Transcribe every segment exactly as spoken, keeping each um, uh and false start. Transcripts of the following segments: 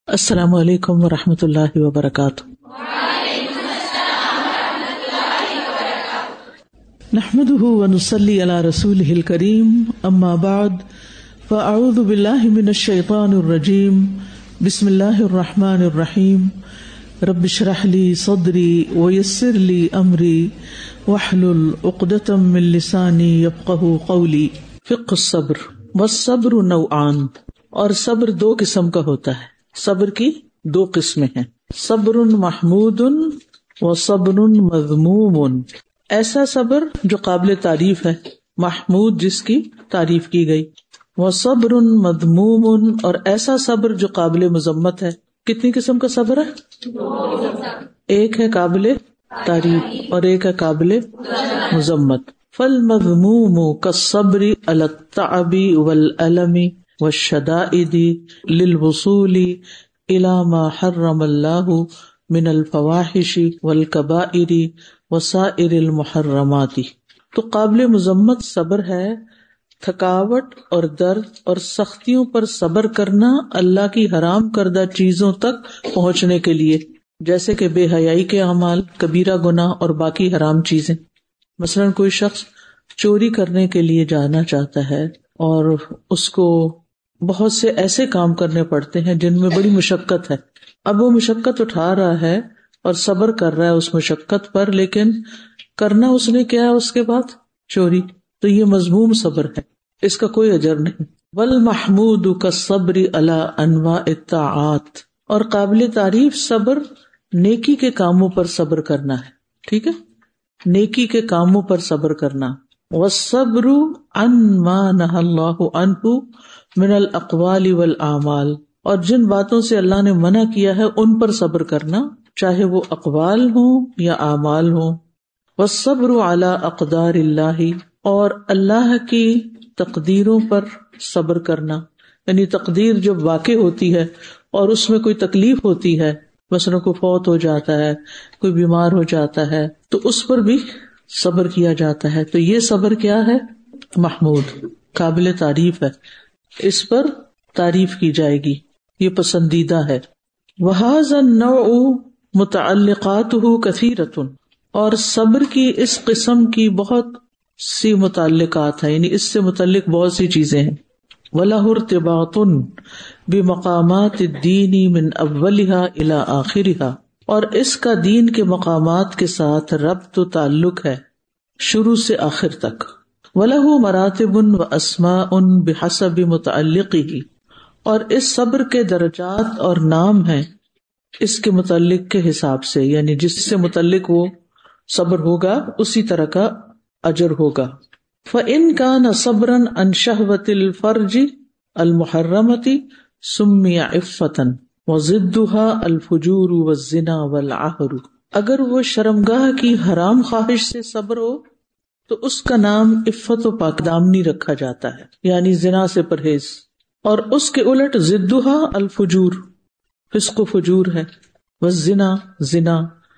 السلام علیکم ورحمۃ اللہ وبرکاتہ۔ نحمده ونصلي على رسوله الكريم، اما بعد فاعوذ بالله من الشیطان الرجیم، بسم اللہ الرحمن الرحیم، رب اشرح لي صدری ويسر لي امری واحلل عقدۃ من لسانی یفقهوا قولی۔ فقہ الصبر، والصبر نوعان، اور صبر دو قسم کا ہوتا ہے۔ صبر کی دو قسمیں ہیں، صبر محمود و صبر مذموم۔ ایسا صبر جو قابل تعریف ہے، محمود جس کی تعریف کی گئی، و صبر مذموم، اور ایسا صبر جو قابل مذمت ہے۔ کتنی قسم کا صبر ہے؟ ایک ہے قابل تعریف اور ایک ہے قابل مذمت۔ فالمذموم کالصبر علی التعب والألم والشدائد للوصول الى ما حرم اللہ من الفواحش والکبائر وسائر المحرمات۔ تو قابل مذمت صبر ہے تھکاوٹ اور درد اور سختیوں پر صبر کرنا اللہ کی حرام کردہ چیزوں تک پہنچنے کے لیے، جیسے کہ بے حیائی کے اعمال، کبیرہ گناہ اور باقی حرام چیزیں۔ مثلاً کوئی شخص چوری کرنے کے لیے جانا چاہتا ہے اور اس کو بہت سے ایسے کام کرنے پڑتے ہیں جن میں بڑی مشقت ہے، اب وہ مشقت اٹھا رہا ہے اور صبر کر رہا ہے اس مشقت پر، لیکن کرنا اس نے کیا ہے اس کے بعد؟ چوری۔ تو یہ مذموم صبر ہے، اس کا کوئی اجر نہیں۔ والمحمود کالصبر علی انواع الطاعات، اور قابل تعریف صبر نیکی کے کاموں پر صبر کرنا ہے، ٹھیک ہے، نیکی کے کاموں پر صبر کرنا۔ والصبر عن ما نہى اللہ عنہ من الاقوال والاعمال، اور جن باتوں سے اللہ نے منع کیا ہے ان پر صبر کرنا، چاہے وہ اقوال ہوں یا اعمال ہوں۔ والصبر علی اقدار اللہ، اور اللہ کی تقدیروں پر صبر کرنا، یعنی تقدیر جب واقع ہوتی ہے اور اس میں کوئی تکلیف ہوتی ہے، مثلا کوئی فوت ہو جاتا ہے، کوئی بیمار ہو جاتا ہے، تو اس پر بھی صبر کیا جاتا ہے۔ تو یہ صبر کیا ہے؟ محمود، قابل تعریف ہے، اس پر تعریف کی جائے گی، یہ پسندیدہ ہے۔ وَهَذَا النَّوْعُ مُتَعَلِّقَاتُهُ كَثِيرَةٌ، اور صبر کی اس قسم کی بہت سی متعلقات ہیں، یعنی اس سے متعلق بہت سی چیزیں ہیں۔ وَلَهُ ارْتِبَاطٌ بِمَقَامَاتِ الدِّينِ مِنْ أَوَّلِهَا إِلَى آخِرِهَا، اور اس کا دین کے مقامات کے ساتھ ربط و تعلق ہے شروع سے آخر تک۔ وَلَهُ مَرَاتِبٌ وَأَسْمَاءٌ بِحَسَبِ مُتَعَلِّقِهِ، اور اس صبر کے درجات اور نام ہیں اس کے متعلق کے حساب سے، یعنی جس سے متعلق وہ صبر ہوگا اسی طرح کا اجر ہوگا۔ فَإِنْ كَانَ صَبْرًا عَنْ شَهْوَةِ الْفَرْجِ الْمُحَرَّمَةِ سُمِّيَ عِفَّةً وَضِدُّهَا الْفُجُورُ وَالزِّنَا وَالْعَهْرُ، اگر وہ شرمگاہ کی حرام خواہش سے صبر ہو تو اس کا نام عفت و پاک دامنی رکھا جاتا ہے، یعنی زنا سے پرہیز، اور اس کے الٹ ضدها الفجور، فسق و فجور ہے، والزنا زنا،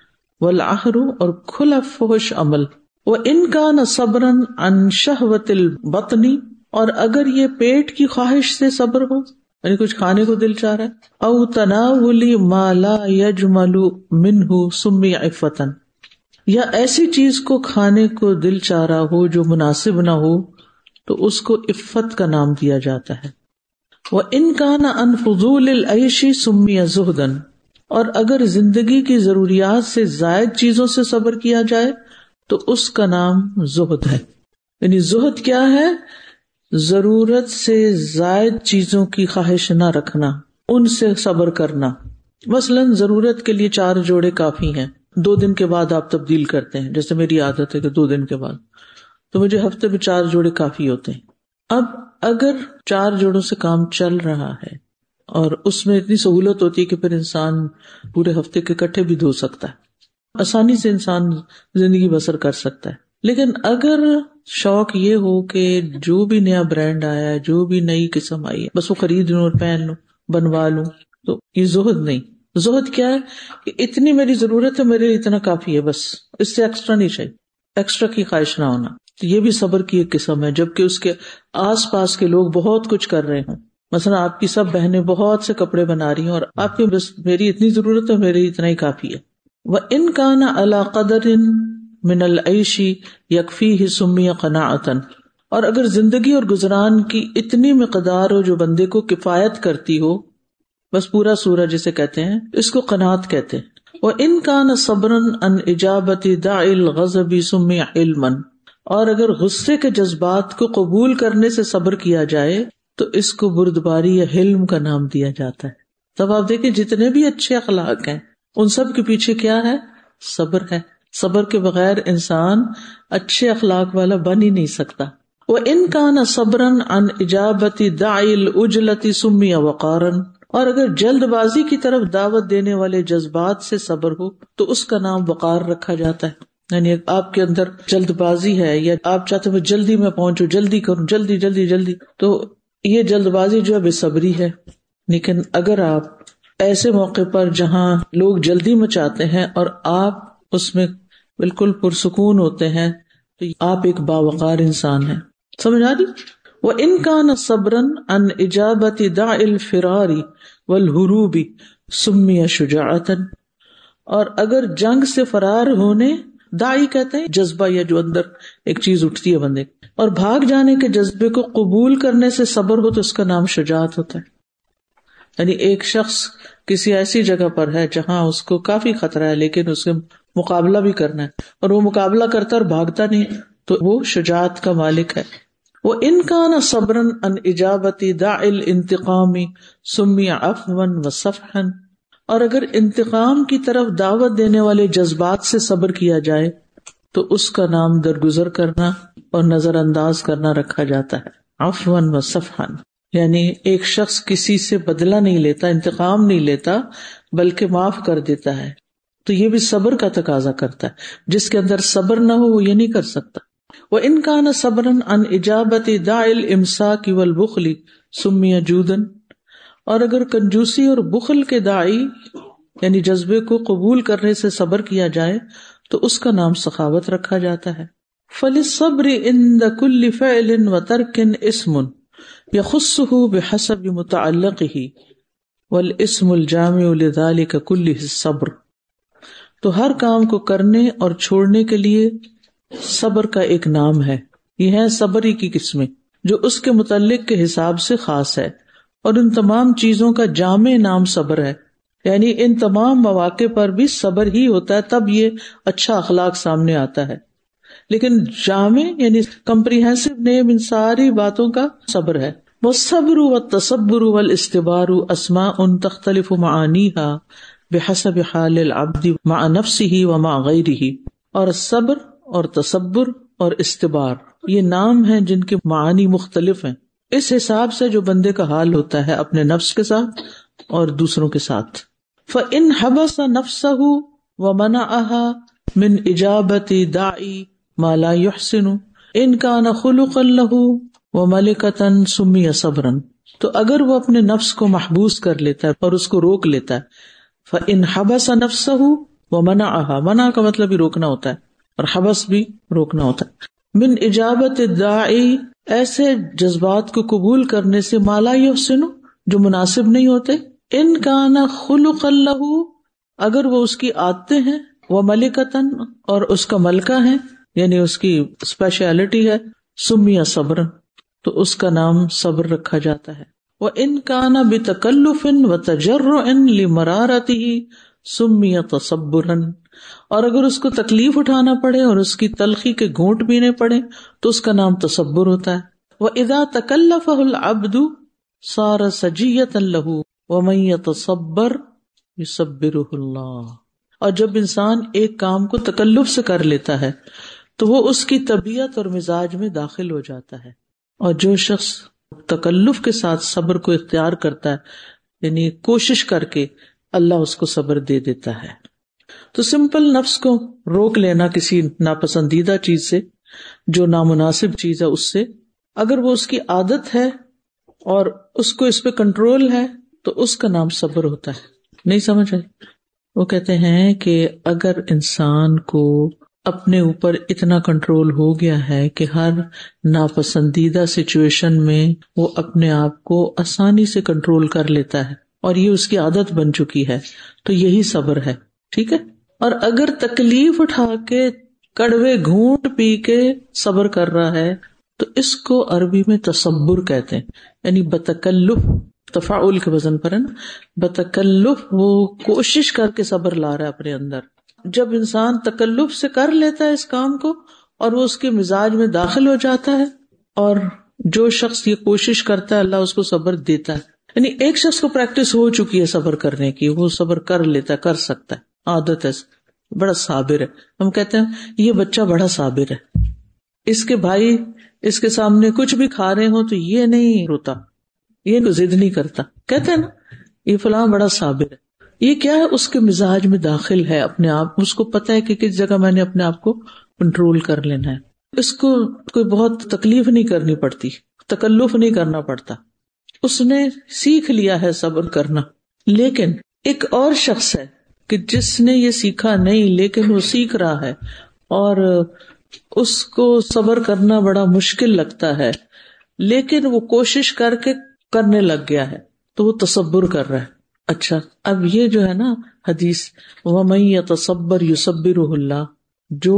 والعہر اور کھلا فحش عمل۔ وَإِنْ كَانَ صَبْرًا عَنْ شَهْوَةِ الْبَطْنِ، اور اگر یہ پیٹ کی خواہش سے صبر ہو، یعنی کچھ کھانے کو دل چاہ رہا ہے، او تناول ما لا يجمل منه سمي عفة، یا ایسی چیز کو کھانے کو دل چاہ رہا ہو جو مناسب نہ ہو تو اس کو عفت کا نام دیا جاتا ہے۔ وَإِنْ كَانَ عَنْ فُضُولِ الْعَيْشِ سُمِّيَ زُهْدًا، اور اگر زندگی کی ضروریات سے زائد چیزوں سے صبر کیا جائے تو اس کا نام زہد ہے۔ یعنی زہد کیا ہے؟ ضرورت سے زائد چیزوں کی خواہش نہ رکھنا، ان سے صبر کرنا۔ مثلاً ضرورت کے لیے چار جوڑے کافی ہیں، دو دن کے بعد آپ تبدیل کرتے ہیں، جیسے میری عادت ہے کہ دو دن کے بعد، تو مجھے ہفتے میں چار جوڑے کافی ہوتے ہیں۔ اب اگر چار جوڑوں سے کام چل رہا ہے اور اس میں اتنی سہولت ہوتی ہے کہ پھر انسان پورے ہفتے کے کٹھے بھی دھو سکتا ہے، آسانی سے انسان زندگی بسر کر سکتا ہے، لیکن اگر شوق یہ ہو کہ جو بھی نیا برانڈ آیا ہے، جو بھی نئی قسم آئی ہے، بس وہ خرید لوں اور پہن لوں، بنوا لوں، تو یہ زہد نہیں۔ زہد کیا ہے کہ اتنی میری ضرورت ہے، میرے لیے اتنا کافی ہے، بس اس سے ایکسٹرا نہیں چاہیے، ایکسٹرا کی خواہش نہ ہونا۔ تو یہ بھی صبر کی ایک قسم ہے، جبکہ اس کے آس پاس کے لوگ بہت کچھ کر رہے ہوں، مثلا آپ کی سب بہنیں بہت سے کپڑے بنا رہی ہیں اور آپ کی بس میری اتنی ضرورت ہے، میری اتنا ہی کافی ہے. وَإِن كَانَ عَلَى قَدَرٍ مِنَ الْعَيْشِ يَكْفِيهِ سُمِّيَ قَنَاعَةً، اور اگر زندگی اور گزران کی اتنی مقدار ہو جو بندے کو کفایت کرتی ہو، بس پورا سورہ جسے کہتے ہیں، اس کو قناعت کہتے ہیں. وَإِن كَانَ صَبْرًا عَنْ إِجَابَةِ دَاعِي الْغَضَبِ سُمِّيَ حِلْمًا، اور اگر غصے کے جذبات کو قبول کرنے سے صبر کیا جائے تو اس کو بردباری یا حلم کا نام دیا جاتا ہے. تب آپ دیکھیں جتنے بھی اچھے اخلاق ہیں ان سب کے پیچھے کیا ہے؟ صبر ہے. صبر کے بغیر انسان اچھے اخلاق والا بن ہی نہیں سکتا. وَإِن كَانَ صَبْرًا عَنْ إِجَابَةِ دَاعِي الْعُجْلَةِ سُمِّيَ وَقَارًا، اور اگر جلد بازی کی طرف دعوت دینے والے جذبات سے صبر ہو تو اس کا نام وقار رکھا جاتا ہے. یعنی آپ کے اندر جلد بازی ہے یا آپ چاہتے ہو جلدی میں پہنچوں، جلدی کروں، جلدی جلدی جلدی، تو یہ جلد بازی جو ہے بے صبری ہے. لیکن اگر آپ ایسے موقع پر جہاں لوگ جلدی مچاتے ہیں اور آپ اس میں بالکل پرسکون ہوتے ہیں تو آپ ایک باوقار انسان ہیں. سمجھ آ رہی؟ وَإِن كَانَ صَبْرًا عَنْ إِجَابَةِ دَاعِي الْفِرَارِ وَالْهُرُوبِ سُمِّيَ شُجَاعَةً، اور اگر جنگ سے فرار ہونے، داعی کہتے ہیں جذبہ یا جو اندر ایک چیز اٹھتی ہے بندے، اور بھاگ جانے کے جذبے کو قبول کرنے سے صبر ہو تو اس کا نام شجاعت ہوتا ہے. یعنی ایک شخص کسی ایسی جگہ پر ہے جہاں اس کو کافی خطرہ ہے لیکن اس کے مقابلہ بھی کرنا ہے اور وہ مقابلہ کرتا اور بھاگتا نہیں تو وہ شجاعت کا مالک ہے. وَإِن كَانَ صَبْرًا عَنْ إِجَابَةِ دَاعِي الْإِنتِقَامِ سُمِّيَ عَفْوًا وَصَفْحًا، اور اگر انتقام کی طرف دعوت دینے والے جذبات سے صبر کیا جائے تو اس کا نام درگزر کرنا اور نظر انداز کرنا رکھا جاتا ہے. عفواً و صفحاً، یعنی ایک شخص کسی سے بدلہ نہیں لیتا، انتقام نہیں لیتا، بلکہ معاف کر دیتا ہے. تو یہ بھی صبر کا تقاضا کرتا ہے. جس کے اندر صبر نہ ہو وہ یہ نہیں کر سکتا. وَإِن كَانَ صَبْرًا عَنْ إِجَابَةِ دَاعِي الْإِمْسَاكِ وَالْبُخْلِ سُمِّيَ جُودًا، اور اگر کنجوسی اور بخل کے داعی یعنی جذبے کو قبول کرنے سے صبر کیا جائے تو اس کا نام سخاوت رکھا جاتا ہے. فَلِلصَّبْرِ عِنْدَ كُلِّ فِعْلٍ وَتَرْكٍ اسْمٌ يَخُصُّهُ بِحَسَبِ مُتَعَلِّقِهِ وَالْاسْمُ الْجَامِعُ لِذَلِكَ كُلِّهِ الصَّبْرُ، تو ہر کام کو کرنے اور چھوڑنے کے لیے صبر کا ایک نام ہے. یہ ہے صبر ہی کی قسمیں جو اس کے متعلق کے حساب سے خاص ہے، اور ان تمام چیزوں کا جامع نام صبر ہے. یعنی ان تمام مواقع پر بھی صبر ہی ہوتا ہے، تب یہ اچھا اخلاق سامنے آتا ہے. لیکن جامع یعنی کمپریہنسو نیم ان ساری باتوں کا صبر ہے. والصبر والتصبر والاستبار اسماء تختلف معانیها بحسب حال العبد مع نفسه ومع غیره، اور صبر اور تصبر اور استبار یہ نام ہیں جن کے معانی مختلف ہیں اس حساب سے جو بندے کا حال ہوتا ہے اپنے نفس کے ساتھ اور دوسروں کے ساتھ. فَإِنْ حَبَسَ نَفْسَهُ وَمَنَعَهَا مِنْ إِجَابَةِ دَاعِي مَا لَا يُحْسِنُ إِنْ كَانَ خُلُقًا لَهُ وَمَلِكَةً سُمِّيَ صَبْرًا، تو اگر وہ اپنے نفس کو محبوس کر لیتا ہے اور اس کو روک لیتا ہے. فَإِنْ حَبَسَ نَفْسَهُ وَمَنَعَهَا، منع کا مطلب بھی روکنا ہوتا ہے اور حبس بھی روکنا ہوتا ہے. من اجابت الداعی، ایسے جذبات کو قبول کرنے سے ما لا یحسن، جو مناسب نہیں ہوتے. ان کان خلقا لہ، اگر وہ اس کی عادتیں ہیں، وملکتن، اور اس کا ملکہ ہے یعنی اس کی اسپیشلٹی ہے. سمی صبر، تو اس کا نام صبر رکھا جاتا ہے. وان کان بتکلف وتجرع لمرارته سمی تصبرا، اور اگر اس کو تکلیف اٹھانا پڑے اور اس کی تلخی کے گھونٹ پینے پڑے تو اس کا نام تصبر ہوتا ہے. وَإِذَا تَكَلَّفَهُ الْعَبْدُ صَارَ سَجِيَّةً لَهُ وَمَن يَتَصَبَّرْ يُصَبِّرُهُ اللَّهُ، اور جب انسان ایک کام کو تکلف سے کر لیتا ہے تو وہ اس کی طبیعت اور مزاج میں داخل ہو جاتا ہے. اور جو شخص تکلف کے ساتھ صبر کو اختیار کرتا ہے یعنی کوشش کر کے، اللہ اس کو صبر دے دیتا ہے. تو سمپل نفس کو روک لینا کسی ناپسندیدہ چیز سے، جو نامناسب چیز ہے اس سے، اگر وہ اس کی عادت ہے اور اس کو اس پہ کنٹرول ہے تو اس کا نام صبر ہوتا ہے. نہیں سمجھ آئی؟ وہ کہتے ہیں کہ اگر انسان کو اپنے اوپر اتنا کنٹرول ہو گیا ہے کہ ہر ناپسندیدہ سچویشن میں وہ اپنے آپ کو آسانی سے کنٹرول کر لیتا ہے اور یہ اس کی عادت بن چکی ہے، تو یہی صبر ہے. ٹھیک ہے. اور اگر تکلیف اٹھا کے کڑوے گھونٹ پی کے صبر کر رہا ہے تو اس کو عربی میں تصبر کہتے ہیں، یعنی بتکلف، تفاعل کے وزن پر ہے نا، بتکلف وہ کوشش کر کے صبر لا رہا ہے اپنے اندر. جب انسان تکلف سے کر لیتا ہے اس کام کو اور وہ اس کے مزاج میں داخل ہو جاتا ہے، اور جو شخص یہ کوشش کرتا ہے اللہ اس کو صبر دیتا ہے. یعنی ایک شخص کو پریکٹس ہو چکی ہے صبر کرنے کی، وہ صبر کر لیتا ہے، کر سکتا ہے، عادت ہے، بڑا صابر ہے. ہم کہتے ہیں یہ بچہ بڑا صابر ہے، اس کے بھائی اس کے سامنے کچھ بھی کھا رہے ہوں تو یہ نہیں روتا، یہ ضد نہیں کرتا، کہتے ہیں نا یہ فلاں بڑا صابر ہے. یہ کیا ہے؟ اس کے مزاج میں داخل ہے اپنے آپ، اس کو پتا ہے کہ کس جگہ میں نے اپنے آپ کو کنٹرول کر لینا ہے. اس کو کوئی بہت تکلیف نہیں کرنی پڑتی، تکلف نہیں کرنا پڑتا، اس نے سیکھ لیا ہے صبر کرنا. لیکن ایک اور شخص ہے کہ جس نے یہ سیکھا نہیں لیکن وہ سیکھ رہا ہے اور اس کو صبر کرنا بڑا مشکل لگتا ہے، لیکن وہ کوشش کر کے کرنے لگ گیا ہے تو وہ تصبر کر رہا ہے. اچھا، اب یہ جو ہے نا حدیث وَمَن يَتَصَبَّرْ يُصَبِّرُهُ اللَّهُ، جو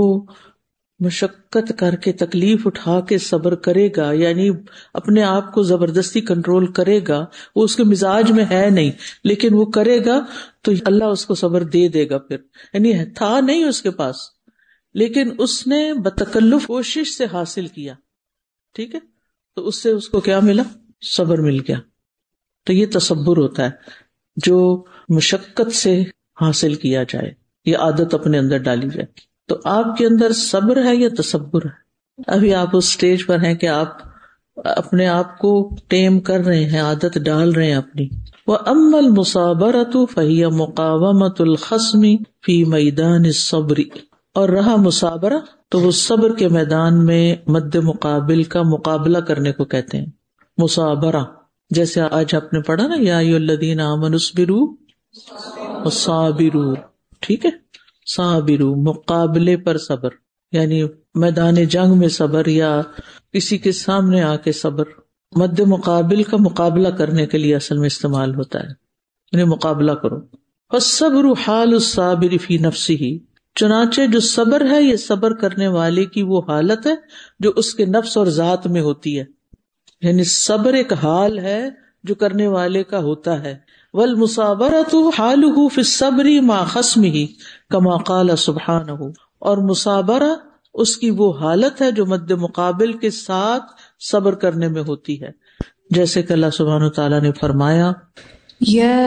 مشقت کر کے تکلیف اٹھا کے صبر کرے گا، یعنی اپنے آپ کو زبردستی کنٹرول کرے گا، وہ اس کے مزاج میں ہے نہیں لیکن وہ کرے گا تو اللہ اس کو صبر دے دے گا. پھر یعنی تھا نہیں اس کے پاس لیکن اس نے بتکلف کوشش سے حاصل کیا. ٹھیک ہے، تو اس سے اس کو کیا ملا؟ صبر مل گیا. تو یہ تصبر ہوتا ہے جو مشقت سے حاصل کیا جائے، یہ عادت اپنے اندر ڈالی جائے. تو آپ کے اندر صبر ہے یا تصبر ہے؟ ابھی آپ اس سٹیج پر ہیں کہ آپ اپنے آپ کو ٹیم کر رہے ہیں، عادت ڈال رہے ہیں اپنی. وَأَمَّا الْمُصَابَرَةُ فَهِيَ مُقَاوَمَةُ الْخَصْمِ فِي مَيْدَانِ الصَّبْرِ، اور رہا مصابرہ تو وہ صبر کے میدان میں مد مقابل کا مقابلہ کرنے کو کہتے ہیں. مصابرہ جیسے آج آپ نے پڑھا نا، یا ایھا الذین آمنوا اصبروا وصابروا. ٹھیک ہے، صابروا مقابلے پر صبر، یعنی میدان جنگ میں صبر یا کسی کے سامنے آ کے صبر مد مقابل کا مقابلہ کرنے کے لیے اصل میں استعمال ہوتا ہے، یعنی مقابلہ کرو. فالصبر حال الصابر فی نفسہ، چنانچہ جو صبر ہے یہ صبر کرنے والے کی وہ حالت ہے جو اس کے نفس اور ذات میں ہوتی ہے. یعنی صبر ایک حال ہے جو کرنے والے کا ہوتا ہے. والمصابرۃ حالہ فی الصبر مع خصمہ کما قال سبحانہ، اور مصابرہ اس کی وہ حالت ہے جو مد مقابل کے ساتھ صبر کرنے میں ہوتی ہے، جیسے کہ اللہ سبحانہ تعالیٰ نے فرمایا یا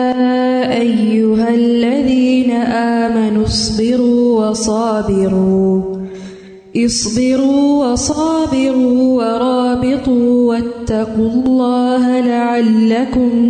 ایھا الذین آمنوا اصبروا وصابروا اصبروا وصابروا ورابطوا واتقوا اللہ لعلکم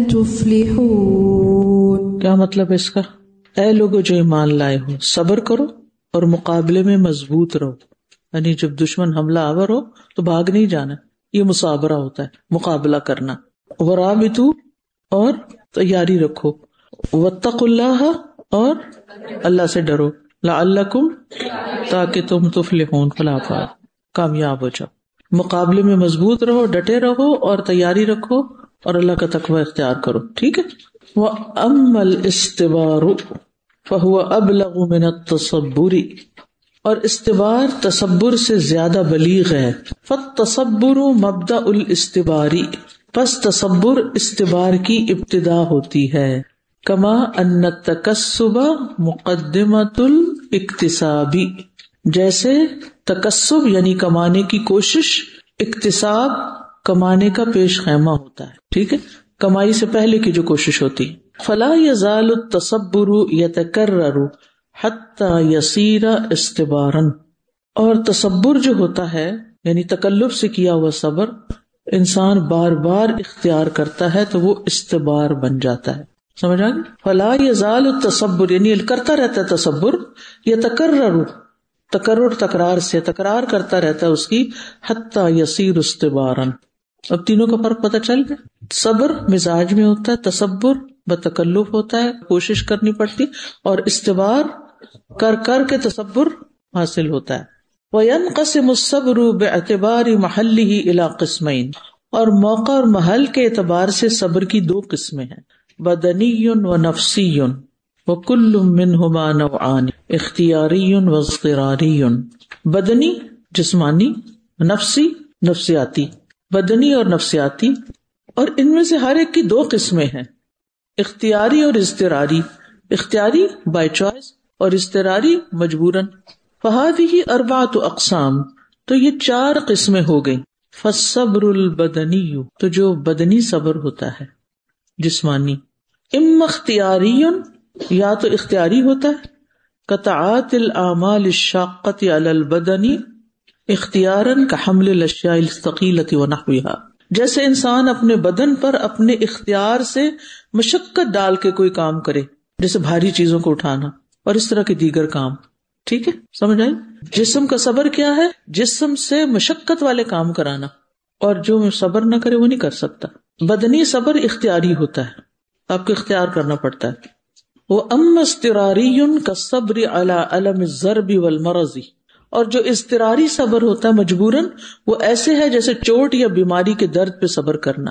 تفلحون. کیا مطلب ہے اس کا؟ اے لوگو جو ایمان لائے ہو، صبر کرو اور مقابلے میں مضبوط رہو. یعنی جب دشمن حملہ آور ہو تو بھاگ نہیں جانا، یہ مصابرہ ہوتا ہے، مقابلہ کرنا. ورابطوا، اور تیاری رکھو. واتقوا اللہ، اور اللہ سے ڈرو. لعلکم، تاکہ تم تفلحون، فلاح پاؤ، کامیاب ہو جاؤ. مقابلے میں مضبوط رہو، ڈٹے رہو اور تیاری رکھو اور اللہ کا تقوی اختیار کرو. ٹھیک ہے. وَأَمَّا الْإِسْتِبَارُ فَهُوَ أَبْلَغُ مِنَ التَّصَبُّرِ، اور استبار تصبر سے زیادہ بلیغ ہے. فَالتَّصَبُّرُ مَبْدَأُ الْإِسْتِبَارِ، پس تصبر استبار کی ابتدا ہوتی ہے. کما ان التکسب مقدمۃ الاکتساب، جیسے تکسب یعنی کمانے کی کوشش، اکتساب کمانے کا پیش خیمہ ہوتا ہے. ٹھیک ہے، کمائی سے پہلے کی جو کوشش ہوتی. فلا یزال التصبر یتکرر حتی یصیر استبارا، اور تصبر جو ہوتا ہے یعنی تکلف سے کیا ہوا صبر انسان بار بار اختیار کرتا ہے تو وہ استبار بن جاتا ہے. سمجھ آ گئی؟ فلا یزال التصبر یعنی کرتا رہتا ہے تصبر، یتکرر، تکرر تکرار سے تکرار کرتا رہتا ہے اس کی، حتی یصیر استبارا. اب تینوں کا فرق پتہ چل گیا. صبر مزاج میں ہوتا ہے، تصبر بتکلف ہوتا ہے، کوشش کرنی پڑتی، اور استبار کر کر کے تصبر حاصل ہوتا ہے. وَيَنْقَسِمُ الصَّبْرُ بِاعْتِبَارِ مَحَلِّهِ إِلَى قِسْمَيْنِ، اور موقع اور محل کے اعتبار سے صبر کی دو قسمیں ہیں، بدنی و نفسی، وَكُلٌّ مِّنْهُمَا نَوْعَانِ اختیاری و اضطراری. بدنی جسمانی، نفسی نفسیاتی. بدنی اور نفسیاتی، اور ان میں سے ہر ایک کی دو قسمیں ہیں، اختیاری اور اضطراری. اختیاری بائی چوائس اور اضطراری مجبوراً. فَهَذِهِ أَرْبَعَةُ أَقْسَامٍ، تو یہ چار قسمیں ہو گئی. فَالصَّبْرُ الْبَدَنِيُّ، تو جو بدنی صبر ہوتا ہے جسمانی، اما اختیاری، یا تو اختیاری ہوتا ہے، قطعات الاعمال الشاقۃ علی البدن اختیاراً کحمل الاشیاء الثقیلۃ ونحوها، جیسے انسان اپنے بدن پر اپنے اختیار سے مشقت ڈال کے کوئی کام کرے، جیسے بھاری چیزوں کو اٹھانا اور اس طرح کے دیگر کام. ٹھیک ہے، سمجھ آئی؟ جسم کا صبر کیا ہے؟ جسم سے مشقت والے کام کرانا، اور جو صبر نہ کرے وہ نہیں کر سکتا. بدنی صبر اختیاری ہوتا ہے، آپ کو اختیار کرنا پڑتا ہے. وہ اما اضطراری کالصبر علی الم الضرب والمرض، اور جو اضطراری صبر ہوتا ہے مجبوراً، وہ ایسے ہے جیسے چوٹ یا بیماری کے درد پہ صبر کرنا،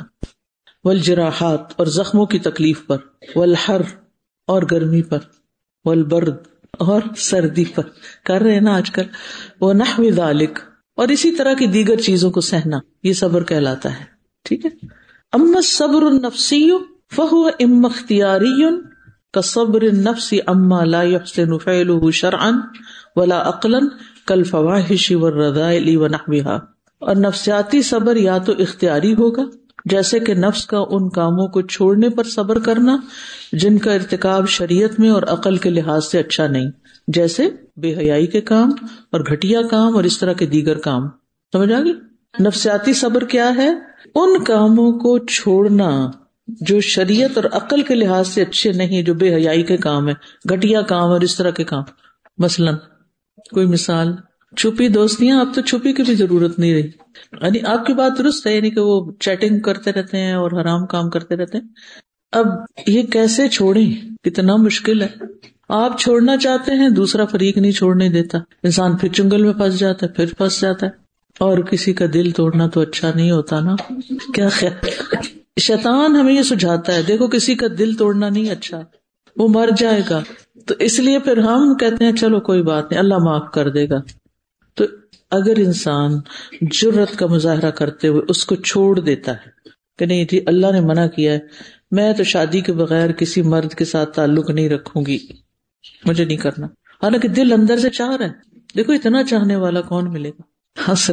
والجراحات اور زخموں کی تکلیف پر، والحر اور گرمی پر، والبرد اور سردی پر کر رہے ہیں نا آج کل، ونحو ذالک، اور اسی طرح کی دیگر چیزوں کو سہنا، یہ صبر کہلاتا ہے. ٹھیک ہے. اما الصبر النفسی فہو اما اختیاری کصبر النفس اما لا يحسن فعله شرعا ولا عقلا کالفواحش والرذائل ونحوها، اور نفسیاتی صبر یا تو اختیاری ہوگا، جیسے کہ نفس کا ان کاموں کو چھوڑنے پر صبر کرنا جن کا ارتکاب شریعت میں اور عقل کے لحاظ سے اچھا نہیں، جیسے بے حیائی کے کام اور گھٹیا کام اور اس طرح کے دیگر کام. سمجھ آ گئی؟ نفسیاتی صبر کیا ہے؟ ان کاموں کو چھوڑنا جو شریعت اور عقل کے لحاظ سے اچھے نہیں، جو بے حیائی کے کام ہے، گھٹیا کام اور اس طرح کے کام. مثلا کوئی مثال، چھپی دوستیاں، اب تو چھپی کی بھی ضرورت نہیں رہی. یعنی آپ کی بات درست ہے، یعنی کہ وہ چیٹنگ کرتے رہتے ہیں اور حرام کام کرتے رہتے ہیں. اب یہ کیسے چھوڑیں؟ کتنا مشکل ہے. آپ چھوڑنا چاہتے ہیں، دوسرا فریق نہیں چھوڑنے دیتا، انسان پھر چنگل میں پھنس جاتا ہے، پھر پھنس جاتا ہے. اور کسی کا دل توڑنا تو اچھا نہیں ہوتا نا. کیا خیال؟ شیطان ہمیں یہ سجھاتا ہے، دیکھو کسی کا دل توڑنا نہیں اچھا، وہ مر جائے گا. تو اس لیے پھر ہم کہتے ہیں چلو کوئی بات نہیں، اللہ معاف کر دے گا. تو اگر انسان جرت کا مظاہرہ کرتے ہوئے اس کو چھوڑ دیتا ہے کہ نہیں جی اللہ نے منع کیا ہے، میں تو شادی کے بغیر کسی مرد کے ساتھ تعلق نہیں رکھوں گی، مجھے نہیں کرنا، حالانکہ دل اندر سے چاہ رہا ہے. دیکھو اتنا چاہنے والا کون ملے گا. ہنس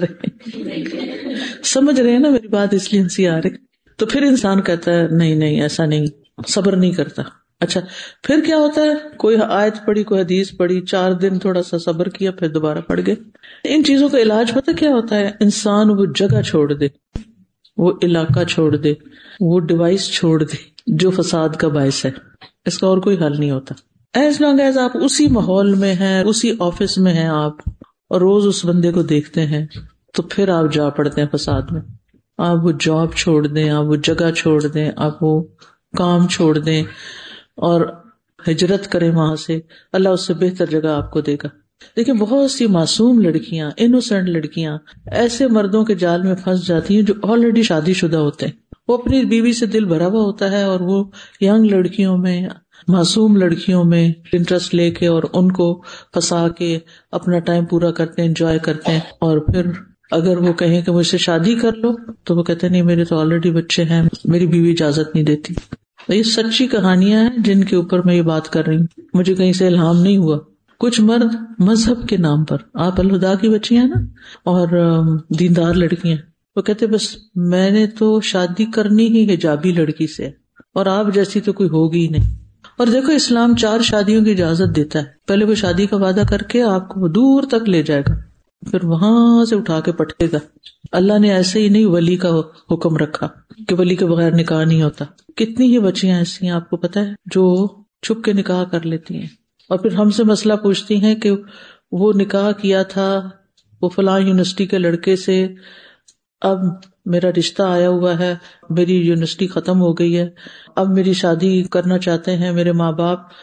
رہے، سمجھ رہے ہیں نا میری بات، اس لیے ہنسی آ رہی. تو پھر انسان کہتا ہے نہیں نہیں ایسا نہیں، صبر نہیں کرتا. اچھا پھر کیا ہوتا ہے؟ کوئی آیت پڑھی، کوئی حدیث پڑھی، چار دن تھوڑا سا صبر کیا، پھر دوبارہ پڑھ گئے. ان چیزوں کا علاج پتہ کیا ہوتا ہے؟ انسان وہ جگہ چھوڑ دے، وہ علاقہ چھوڑ دے، وہ ڈیوائس چھوڑ دے جو فساد کا باعث ہے. اس کا اور کوئی حل نہیں ہوتا. ایز لانگ ایز آپ اسی ماحول میں ہیں، اسی آفس میں ہیں آپ، اور روز اس بندے کو دیکھتے ہیں، تو پھر آپ جا پڑتے ہیں فساد میں. آپ وہ جاب چھوڑ دیں، آپ وہ جگہ چھوڑ دیں، آپ وہ کام چھوڑ دیں اور ہجرت کریں وہاں سے، اللہ اس سے بہتر جگہ آپ کو دے گا. دیکھیں بہت سی معصوم لڑکیاں، انوسینٹ لڑکیاں ایسے مردوں کے جال میں پھنس جاتی ہیں جو آلریڈی شادی شدہ ہوتے ہیں. وہ اپنی بیوی سے دل بھرا ہوا ہوتا ہے اور وہ ینگ لڑکیوں میں، معصوم لڑکیوں میں انٹرسٹ لے کے اور ان کو پھنسا کے اپنا ٹائم پورا کرتے ہیں، انجوائے کرتے ہیں. اور پھر اگر وہ کہیں کہ مجھ سے شادی کر لو تو وہ کہتے ہیں نہیں میرے تو آلریڈی بچے ہیں، میری بیوی اجازت نہیں دیتی. یہ سچی کہانیاں ہیں جن کے اوپر میں یہ بات کر رہی ہوں، مجھے کہیں سے الہام نہیں ہوا. کچھ مرد مذہب کے نام پر، آپ الہدا کی بچی ہیں نا اور دیندار لڑکی ہیں، وہ کہتے بس میں نے تو شادی کرنی ہی حجابی لڑکی سے، اور آپ جیسی تو کوئی ہوگی ہی نہیں. اور دیکھو اسلام چار شادیوں کی اجازت دیتا ہے. پہلے وہ شادی کا وعدہ کر کے آپ کو دور تک لے جائے گا، پھر وہاں سے اٹھا کے پٹکے گا. اللہ نے ایسے ہی نہیں ولی کا حکم رکھا کہ ولی کے بغیر نکاح نہیں ہوتا. کتنی ہی بچیاں ایسی ہیں آپ کو پتا ہے جو چھپ کے نکاح کر لیتی ہیں، اور پھر ہم سے مسئلہ پوچھتی ہیں کہ وہ نکاح کیا تھا وہ فلاں یونیورسٹی کے لڑکے سے، اب میرا رشتہ آیا ہوا ہے، میری یونیورسٹی ختم ہو گئی ہے، اب میری شادی کرنا چاہتے ہیں میرے ماں باپ،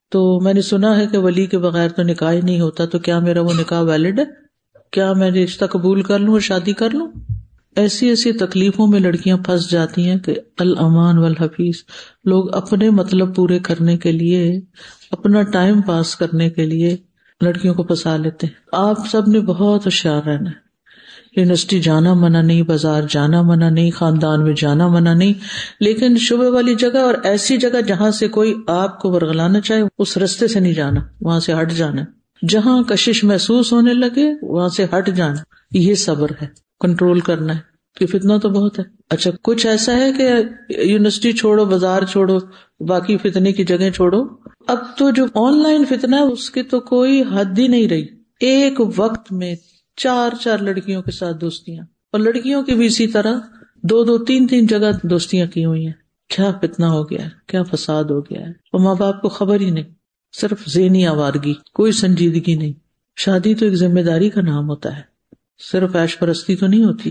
تو میں نے سنا ہے کہ ولی کے بغیر تو نکاح ہی نہیں ہوتا، تو کیا میرا وہ نکاح ویلڈ ہے؟ کیا میں رشتہ قبول کر لوں اور شادی کر لوں؟ ایسی ایسی تکلیفوں میں لڑکیاں پھنس جاتی ہیں کہ الامان والحفیظ، لوگ اپنے مطلب پورے کرنے کے لیے، اپنا ٹائم پاس کرنے کے لیے لڑکیوں کو پھنسا لیتے ہیں. آپ سب نے بہت ہوشیار رہنا ہے. یونیورسٹی جانا منع نہیں، بازار جانا منع نہیں، خاندان میں جانا منع نہیں، لیکن شبہ والی جگہ اور ایسی جگہ جہاں سے کوئی آپ کو ورغلانا چاہے اس رستے سے نہیں جانا، وہاں سے ہٹ جانا. جہاں کشش محسوس ہونے لگے وہاں سے ہٹ جانا. یہ صبر ہے، کنٹرول کرنا ہے کہ فتنہ تو بہت ہے. اچھا کچھ ایسا ہے کہ یونیورسٹی چھوڑو، بازار چھوڑو، باقی فتنے کی جگہ چھوڑو. اب تو جو آن لائن فتنہ ہے اس کی تو کوئی حد ہی نہیں رہی. ایک وقت میں چار چار لڑکیوں کے ساتھ دوستیاں، اور لڑکیوں کی بھی اسی طرح دو دو تین تین جگہ دوستیاں کی ہوئی ہیں. کیا فتنہ ہو گیا ہے، کیا فساد ہو گیا ہے، اور ماں باپ کو خبر ہی نہیں. صرف ذہنی آوارگی، کوئی سنجیدگی نہیں. شادی تو ایک ذمہ داری کا نام ہوتا ہے، صرف عیش پرستی تو نہیں ہوتی.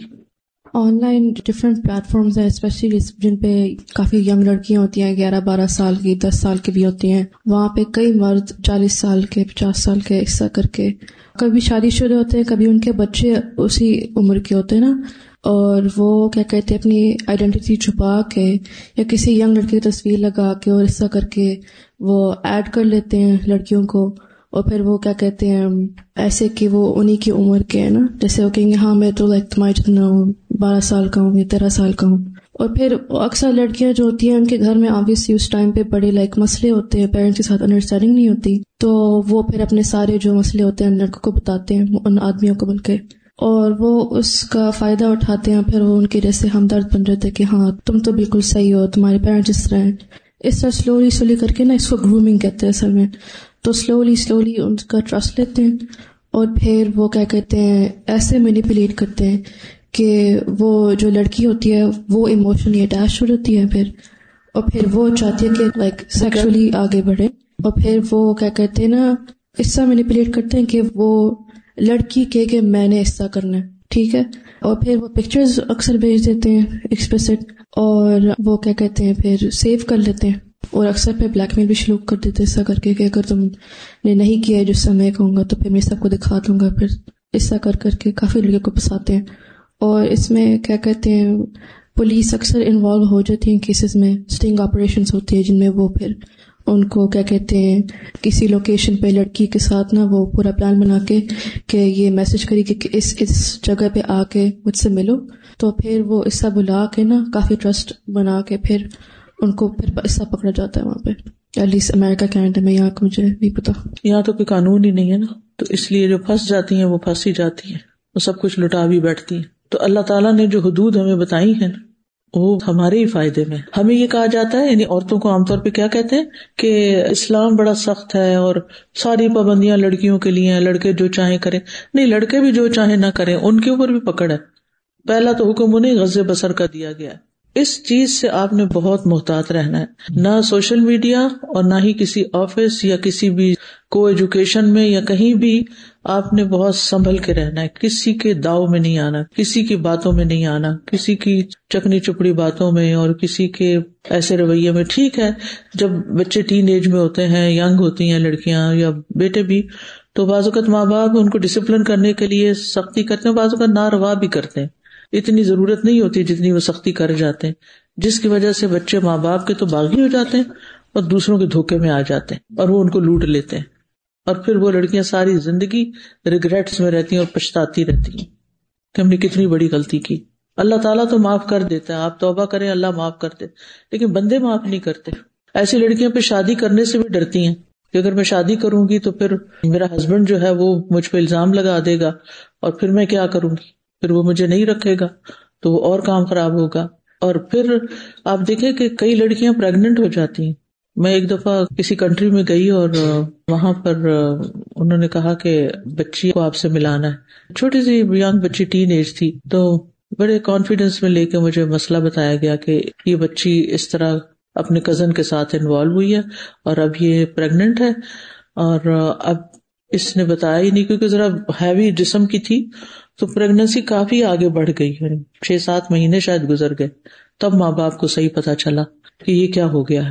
Online different platforms ہیں اسپیشلی جن پہ کافی ینگ لڑکیاں ہوتی ہیں، گیارہ بارہ سال کی، دس سال کی بھی ہوتی ہیں. وہاں پہ کئی مرد چالیس سال کے، پچاس سال کے ایسا کر کے کبھی شادی شدہ ہوتے ہیں، کبھی ان کے بچے اسی عمر کے ہوتے ہیں نا، اور وہ کیا کہتے ہیں اپنی آئیڈینٹی چھپا کے یا کسی ینگ لڑکی کی تصویر لگا کے اور ایسا کر کے وہ ایڈ کر لیتے ہیں لڑکیوں کو. اور پھر وہ کیا کہتے ہیں ایسے کہ وہ انہی کی عمر کے ہیں نا، جیسے وہ کہیں گے ہاں میں تو لائک تمہارے جتنا ہوں، بارہ سال کا ہوں یا تیرہ سال کا ہوں. اور پھر اکثر لڑکیاں جو ہوتی ہیں ان کے گھر میں آبویسلی اس ٹائم پہ بڑے لائک مسئلے ہوتے ہیں، پیرنٹس کے ساتھ انڈرسٹینڈنگ نہیں ہوتی، تو وہ پھر اپنے سارے جو مسئلے ہوتے ہیں لڑکوں کو بتاتے ہیں، ان آدمیوں کو بلکہ، اور وہ اس کا فائدہ اٹھاتے ہیں. پھر وہ ان کے جیسے ہمدرد بن جاتے کہ ہاں تم تو بالکل صحیح ہو، تمہارے پیرنٹس اس طرح ہیں. اس طرح سلولی سلولی کر کے نا، اس کو گرومنگ کہتے ہیں اصل میں. تو سلولی سلولی ان کا ٹرسٹ لیتے ہیں، اور پھر وہ کیا کہتے ہیں ایسے مینیپولیٹ کرتے ہیں کہ وہ جو لڑکی ہوتی ہے وہ ایموشنلی اٹیچ ہو جاتی ہے پھر، اور پھر وہ چاہتی ہے کہ لائک سیکشولی آگے بڑھے. اور پھر وہ کیا کہتے ہیں نا اس طرح مینیپولیٹ کرتے ہیں کہ وہ لڑکی کہے کہ میں نے اس طرح کرنا ہے، ٹھیک ہے. اور پھر وہ پکچرز اکثر بھیج دیتے ہیں ایکسپلسٹ، اور وہ کیا کہتے ہیں پھر سیو کر لیتے ہیں، اور اکثر پہ بلیک میل بھی شروع کر دیتے ایسا کر کے کہ اگر تم نے نہیں کیا ہے جس سے میں کہوں گا تو پھر میں سب کو دکھا دوں گا. پھر ایسا کر کر کے کافی لڑکیوں کو پھنساتے ہیں. اور اس میں کیا کہتے ہیں پولیس اکثر انوالو ہو جاتی ہیں کیسز میں. اسٹنگ آپریشنز ہوتی ہے جن میں وہ پھر ان کو کیا کہتے ہیں کسی لوکیشن پہ لڑکی کے ساتھ نا وہ پورا پلان بنا کے کہ یہ میسج کری کہ اس اس جگہ پہ آ کے مجھ سے ملو، تو پھر وہ ایسا بلا کے نا کافی ٹرسٹ بنا کے پھر ان کو پھر ایسا پکڑا جاتا ہے وہاں پہ. ایٹ لیسٹ امریکہ کینیڈا میں، یہاں کو مجھے نہیں پتا، یہاں تو کوئی قانون ہی نہیں ہے نا، تو اس لیے جو پھنس جاتی ہیں وہ پھنس ہی جاتی ہیں، وہ سب کچھ لٹا بھی بیٹھتی ہیں. تو اللہ تعالیٰ نے جو حدود ہمیں بتائی ہیں وہ ہمارے ہی فائدے میں. ہمیں یہ کہا جاتا ہے، یعنی عورتوں کو عام طور پہ کیا کہتے ہیں کہ اسلام بڑا سخت ہے اور ساری پابندیاں لڑکیوں کے لیے ہیں، لڑکے جو چاہیں کریں. نہیں، لڑکے بھی جو چاہیں نہ کریں، ان کے اوپر بھی پکڑ ہے. پہلا تو حکم انہیں غض بصر کا دیا گیا ہے. اس چیز سے آپ نے بہت محتاط رہنا ہے. نہ سوشل میڈیا اور نہ ہی کسی آفس یا کسی بھی کو ایجوکیشن میں یا کہیں بھی آپ نے بہت سنبھل کے رہنا ہے. کسی کے داؤ میں نہیں آنا، کسی کی باتوں میں نہیں آنا، کسی کی چکنی چپڑی باتوں میں اور کسی کے ایسے رویے میں. ٹھیک ہے جب بچے ٹین ایج میں ہوتے ہیں، ینگ ہوتی ہیں لڑکیاں یا بیٹے بھی، تو بعض اوقات ماں باپ ان کو ڈسپلن کرنے کے لیے سختی کرتے ہیں، بعض اوقات ناروا بھی کرتے ہیں. اتنی ضرورت نہیں ہوتی جتنی وہ سختی کر جاتے ہیں، جس کی وجہ سے بچے ماں باپ کے تو باغی ہو جاتے ہیں اور دوسروں کے دھوکے میں آ جاتے ہیں اور وہ ان کو لوٹ لیتے ہیں. اور پھر وہ لڑکیاں ساری زندگی ریگریٹس میں رہتی ہیں اور پچھتاتی رہتی ہیں کہ ہم نے کتنی بڑی غلطی کی. اللہ تعالیٰ تو معاف کر دیتا ہے، آپ توبہ کریں اللہ معاف کرتے، لیکن بندے معاف نہیں کرتے. ایسی لڑکیاں پہ شادی کرنے سے بھی ڈرتی ہیں کہ اگر میں شادی کروں گی تو پھر میرا ہسبینڈ جو ہے وہ مجھ پہ الزام لگا دے گا اور پھر میں کیا کروں گی، پھر وہ مجھے نہیں رکھے گا تو وہ اور کام خراب ہوگا. اور پھر آپ دیکھیں کہ کئی لڑکیاں پریگننٹ ہو جاتی ہیں. میں ایک دفعہ کسی کنٹری میں گئی اور وہاں پر انہوں نے کہا کہ بچی کو آپ سے ملانا ہے، چھوٹی سی ینگ بچی، ٹین ایج تھی. تو بڑے کانفیڈینس میں لے کے مجھے مسئلہ بتایا گیا کہ یہ بچی اس طرح اپنے کزن کے ساتھ انوالو ہوئی ہے اور اب یہ پریگننٹ ہے. اور اب اس نے بتایا ہی نہیں کیونکہ ذرا ہیوی جسم کی تھی، تو پریگننسی کافی آگے بڑھ گئی، چھ سات مہینے شاید گزر گئے. تب ماں باپ کو صحیح پتا چلا کہ یہ کیا ہو گیا ہے.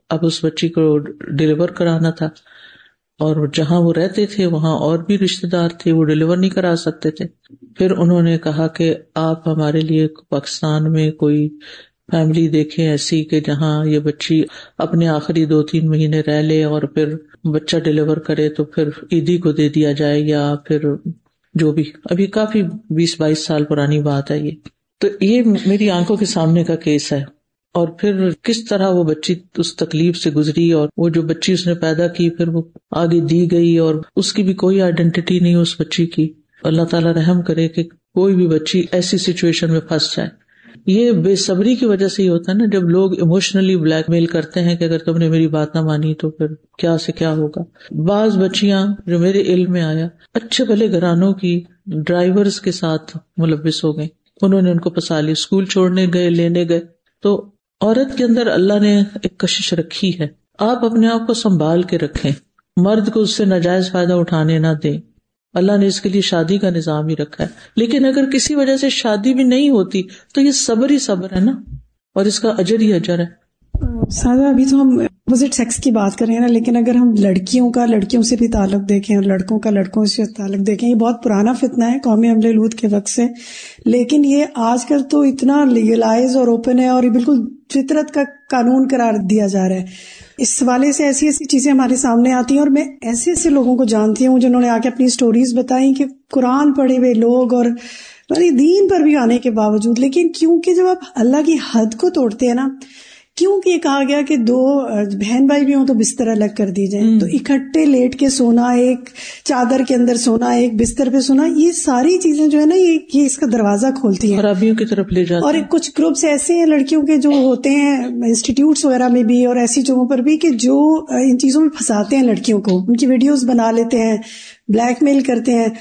اب اس بچی کو ڈیلیور کرانا تھا، اور جہاں وہ رہتے تھے وہاں اور بھی رشتے دار تھے، وہ ڈیلیور نہیں کرا سکتے تھے. پھر انہوں نے کہا کہ آپ ہمارے لیے پاکستان میں کوئی فیملی دیکھیں ایسی کہ جہاں یہ بچی اپنے آخری دو تین مہینے رہ لے اور پھر بچہ ڈیلیور کرے تو پھر عیدی کو دے دیا جائے، یا پھر جو بھی. ابھی کافی بیس بائیس سال پرانی بات ہے یہ. تو یہ میری آنکھوں کے سامنے کا کیس ہے. اور پھر کس طرح وہ بچی اس تکلیف سے گزری، اور وہ جو بچی اس نے پیدا کی پھر وہ آگے دی گئی، اور اس کی بھی کوئی آئیڈینٹی نہیں اس بچی کی. اللہ تعالیٰ رحم کرے کہ کوئی بھی بچی ایسی سچویشن میں پھنس جائے. یہ بے صبری کی وجہ سے ہی ہوتا ہے نا، جب لوگ ایموشنلی بلیک میل کرتے ہیں کہ اگر تم نے میری بات نہ مانی تو پھر کیا سے کیا ہوگا. بعض بچیاں جو میرے علم میں آیا اچھے بھلے گھرانوں کی ڈرائیورز کے ساتھ ملوث ہو گئے، انہوں نے ان کو پھنسا لی، اسکول چھوڑنے گئے، لینے گئے. تو عورت کے اندر اللہ نے ایک کشش رکھی ہے، آپ اپنے آپ کو سنبھال کے رکھیں، مرد کو اس سے ناجائز فائدہ اٹھانے نہ دیں. اللہ نے اس کے لیے شادی کا نظام ہی رکھا ہے. لیکن اگر کسی وجہ سے شادی بھی نہیں ہوتی تو یہ صبر ہی صبر ہے نا، اور اس کا اجر ہی اجر ہے. سادہ ابھی تو ہم اپوزٹ سیکس کی بات کر رہے ہیں نا، لیکن اگر ہم لڑکیوں کا لڑکیوں سے بھی تعلق دیکھیں اور لڑکوں کا لڑکوں سے تعلق دیکھیں، یہ بہت پرانا فتنہ ہے قوم حمل لوط کے وقت سے، لیکن یہ آج کل تو اتنا لیگلائز اور اوپن ہے اور یہ بالکل فطرت کا قانون قرار دیا جا رہا ہے. اس حوالے سے ایسی ایسی چیزیں ہمارے سامنے آتی ہیں، اور میں ایسے ایسے لوگوں کو جانتی ہوں جنہوں نے آ کے اپنی سٹوریز بتائی کہ قرآن پڑھے ہوئے لوگ اور دین پر بھی آنے کے باوجود، لیکن کیونکہ جب آپ اللہ کی حد کو توڑتے ہیں نا، کیونکہ یہ کہا گیا کہ دو بہن بھائی بھی ہوں تو بستر الگ کر دی جائیں، تو اکٹھے لیٹ کے سونا، ایک چادر کے اندر سونا، ایک بستر پہ سونا، یہ ساری چیزیں جو ہے نا یہ یہ اس کا دروازہ کھولتی ہیں، خرابیوں کی طرف لے جاتی ہیں. اور کچھ گروپس ایسے ہیں لڑکیوں کے جو ہوتے ہیں انسٹیٹیوٹس وغیرہ میں بھی اور ایسی جگہوں پر بھی کہ جو ان چیزوں میں پھنساتے ہیں لڑکیوں کو، ان کی ویڈیوز بنا لیتے ہیں، بلیک میل کرتے ہیں.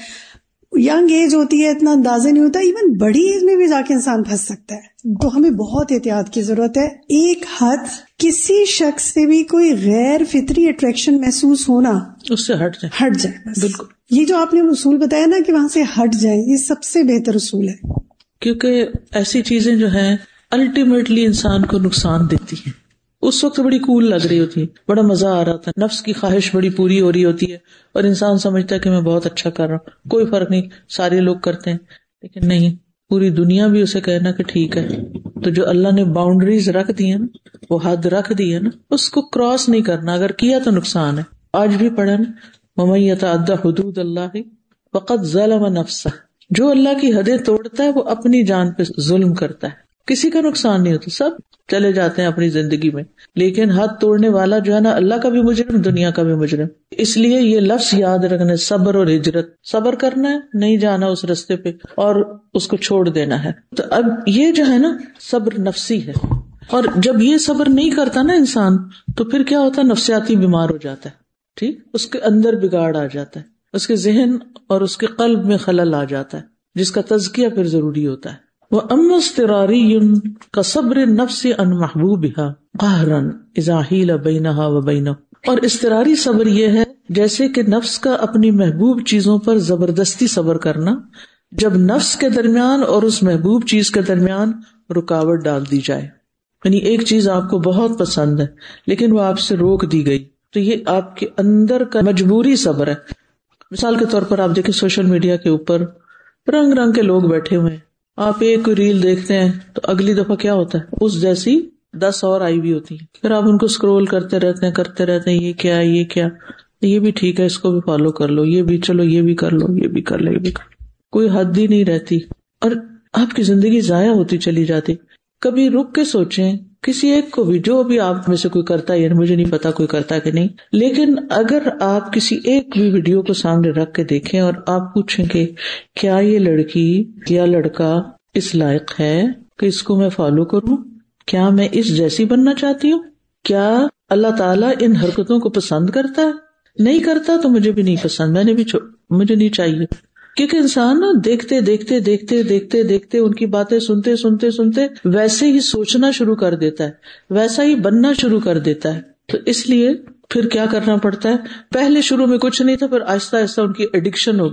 ینگ ایج ہوتی ہے، اتنا اندازہ نہیں ہوتا، ایون بڑی ایج میں بھی جا کے انسان پھنس سکتا ہے. تو ہمیں بہت احتیاط کی ضرورت ہے. ایک حد کسی شخص سے بھی کوئی غیر فطری اٹریکشن محسوس ہونا، اس سے ہٹ جائے، ہٹ جائے بس. بالکل. یہ جو آپ نے اصول بتایا نا کہ وہاں سے ہٹ جائیں، یہ سب سے بہتر اصول ہے، کیونکہ ایسی چیزیں جو ہیں الٹیمیٹلی انسان کو نقصان دیتی ہیں. اس وقت بڑی کول لگ رہی ہوتی ہے، بڑا مزہ آ رہا تھا، نفس کی خواہش بڑی پوری ہو رہی ہوتی ہے، اور انسان سمجھتا ہے کہ میں بہت اچھا کر رہا ہوں، کوئی فرق نہیں، سارے لوگ کرتے ہیں. لیکن نہیں، پوری دنیا بھی اسے کہنا کہ ٹھیک ہے. تو جو اللہ نے باؤنڈریز رکھ دی ہیں نا، وہ حد رکھ دی ہے نا، اس کو کراس نہیں کرنا. اگر کیا تو نقصان ہے. آج بھی پڑھا نا، وَمَن يَتَعَدَّ حُدُودَ اللَّهِ فَقَدْ ظَلَمَ نَفْسَهُ. جو اللہ کی حدیں توڑتا ہے وہ اپنی جان پہ ظلم کرتا ہے. کسی کا نقصان نہیں ہوتا، سب چلے جاتے ہیں اپنی زندگی میں. لیکن حد توڑنے والا جو ہے نا، اللہ کا بھی مجرم، دنیا کا بھی مجرم. اس لیے یہ لفظ یاد رکھنا، صبر اور ہجرت. صبر کرنا ہے، نہیں جانا اس رستے پہ اور اس کو چھوڑ دینا ہے. تو اب یہ جو ہے نا صبر نفسی ہے، اور جب یہ صبر نہیں کرتا نا انسان تو پھر کیا ہوتا ہے، نفسیاتی بیمار ہو جاتا ہے. ٹھیک، اس کے اندر بگاڑ آ جاتا ہے، اس کے ذہن اور اس کے قلب میں خلل آ جاتا ہے، جس کا تزکیہ پھر ضروری ہوتا ہے. وَأَمَّا اضْطِرَارِيٌّ كَصَبْرِ النَّفْسِ عَنْ مَحْبُوبِهَا قَهْرًا إِذَا حِيلَ بَيْنَهَا وَبَيْنَهُ. اور اضطراری صبر یہ ہے جیسے کہ نفس کا اپنی محبوب چیزوں پر زبردستی صبر کرنا، جب نفس کے درمیان اور اس محبوب چیز کے درمیان رکاوٹ ڈال دی جائے. یعنی ایک چیز آپ کو بہت پسند ہے لیکن وہ آپ سے روک دی گئی، تو یہ آپ کے اندر کا مجبوری صبر ہے. مثال کے طور پر آپ دیکھیں سوشل میڈیا کے اوپر رنگ رنگ کے لوگ بیٹھے ہوئے ہیں، آپ ایک ریل دیکھتے ہیں تو اگلی دفعہ کیا ہوتا ہے، اس جیسی دس اور آئی بھی ہوتی ہیں، پھر آپ ان کو اسکرول کرتے رہتے ہیں کرتے رہتے ہیں یہ کیا یہ کیا یہ بھی ٹھیک ہے، اس کو بھی فالو کر لو، یہ بھی چلو یہ بھی کر لو، یہ بھی کر لو، یہ بھی کر لو. کوئی حد ہی نہیں رہتی اور آپ کی زندگی ضائع ہوتی چلی جاتی. کبھی رک کے سوچیں، کسی ایک کو بھی، جو بھی آپ میں سے کوئی کرتا ہے، یعنی مجھے نہیں پتا کوئی کرتا ہے کہ نہیں، لیکن اگر آپ کسی ایک بھی ویڈیو کو سامنے رکھ کے دیکھیں اور آپ پوچھیں کہ کیا یہ لڑکی یا لڑکا اس لائق ہے کہ اس کو میں فالو کروں، کیا میں اس جیسی بننا چاہتی ہوں، کیا اللہ تعالیٰ ان حرکتوں کو پسند کرتا ہے؟ نہیں کرتا تو مجھے بھی نہیں پسند، میں نے بھی چھو... مجھے نہیں چاہیے. کیونکہ انسان نا دیکھتے دیکھتے دیکھتے دیکھتے دیکھتے ان کی باتیں سنتے سنتے سنتے ویسے ہی سوچنا شروع کر دیتا ہے، ویسا ہی بننا شروع کر دیتا ہے. تو اس لیے پھر کیا کرنا پڑتا ہے، پہلے شروع میں کچھ نہیں تھا، پھر آہستہ آہستہ ان کی ایڈکشن ہو گئی،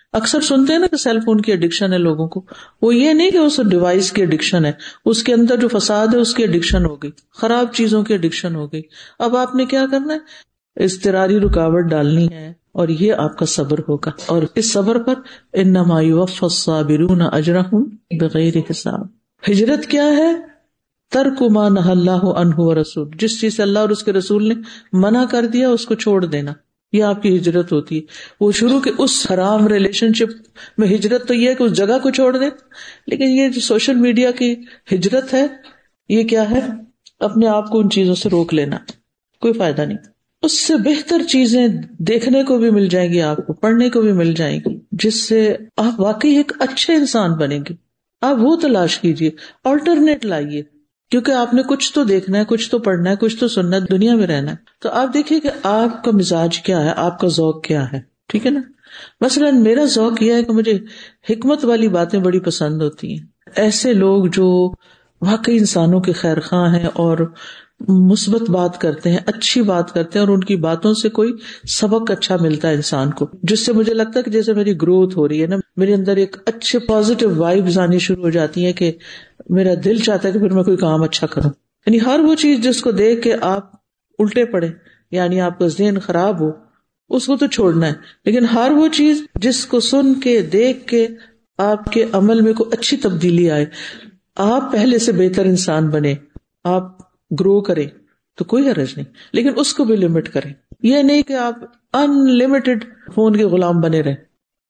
اکثر سنتے ہیں نا کہ سیل فون کی ایڈکشن ہے لوگوں کو، وہ یہ نہیں کہ اس ڈیوائس کی ایڈکشن ہے، اس کے اندر جو فساد ہے اس کی ایڈکشن ہو گئی، خراب چیزوں کی ایڈکشن ہو گئی. اب آپ نے کیا کرنا ہے؟ اضطراری رکاوٹ ڈالنی ہے، اور یہ آپ کا صبر ہوگا. اور اس صبر پر انما یوفی الصابرون اجرہم بغیر حساب. ہجرت کیا ہے؟ ترک ما نہی اللہ عنہ ورسول، جس چیز سے اللہ اور اس کے رسول نے منع کر دیا اس کو چھوڑ دینا، یہ آپ کی ہجرت ہوتی ہے. وہ شروع کے اس حرام ریلیشن شپ میں ہجرت تو یہ ہے کہ اس جگہ کو چھوڑ دیں، لیکن یہ جو سوشل میڈیا کی ہجرت ہے یہ کیا ہے؟ اپنے آپ کو ان چیزوں سے روک لینا، کوئی فائدہ نہیں. اس سے بہتر چیزیں دیکھنے کو بھی مل جائیں گی، آپ کو پڑھنے کو بھی مل جائیں گی، جس سے آپ واقعی ایک اچھے انسان بنیں گے. آپ وہ تلاش کیجئے، آلٹرنیٹ لائیے، کیونکہ آپ نے کچھ تو دیکھنا ہے، کچھ تو پڑھنا ہے، کچھ تو سننا ہے، دنیا میں رہنا ہے. تو آپ دیکھیے کہ آپ کا مزاج کیا ہے، آپ کا ذوق کیا ہے. ٹھیک ہے نا؟ مثلاً میرا ذوق یہ ہے کہ مجھے حکمت والی باتیں بڑی پسند ہوتی ہیں. ایسے لوگ جو واقعی انسانوں کے خیر خواہ ہیں اور مثبت بات کرتے ہیں، اچھی بات کرتے ہیں، اور ان کی باتوں سے کوئی سبق اچھا ملتا ہے انسان کو، جس سے مجھے لگتا ہے کہ جیسے میری گروتھ ہو رہی ہے نا، میرے اندر ایک اچھے پازیٹیو وائبز آنی شروع ہو جاتی ہیں کہ میرا دل چاہتا ہے کہ پھر میں کوئی کام اچھا کروں. یعنی ہر وہ چیز جس کو دیکھ کے آپ الٹے پڑے، یعنی آپ کا ذہن خراب ہو، اس کو تو چھوڑنا ہے. لیکن ہر وہ چیز جس کو سن کے دیکھ کے آپ کے عمل میں کوئی اچھی تبدیلی آئے، آپ پہلے سے بہتر انسان بنے، آپ گرو کریں، تو کوئی حرج نہیں. لیکن اس کو بھی لمٹ کریں. یہ نہیں کہ آپ ان لمیٹڈ فون کے غلام بنے رہیں.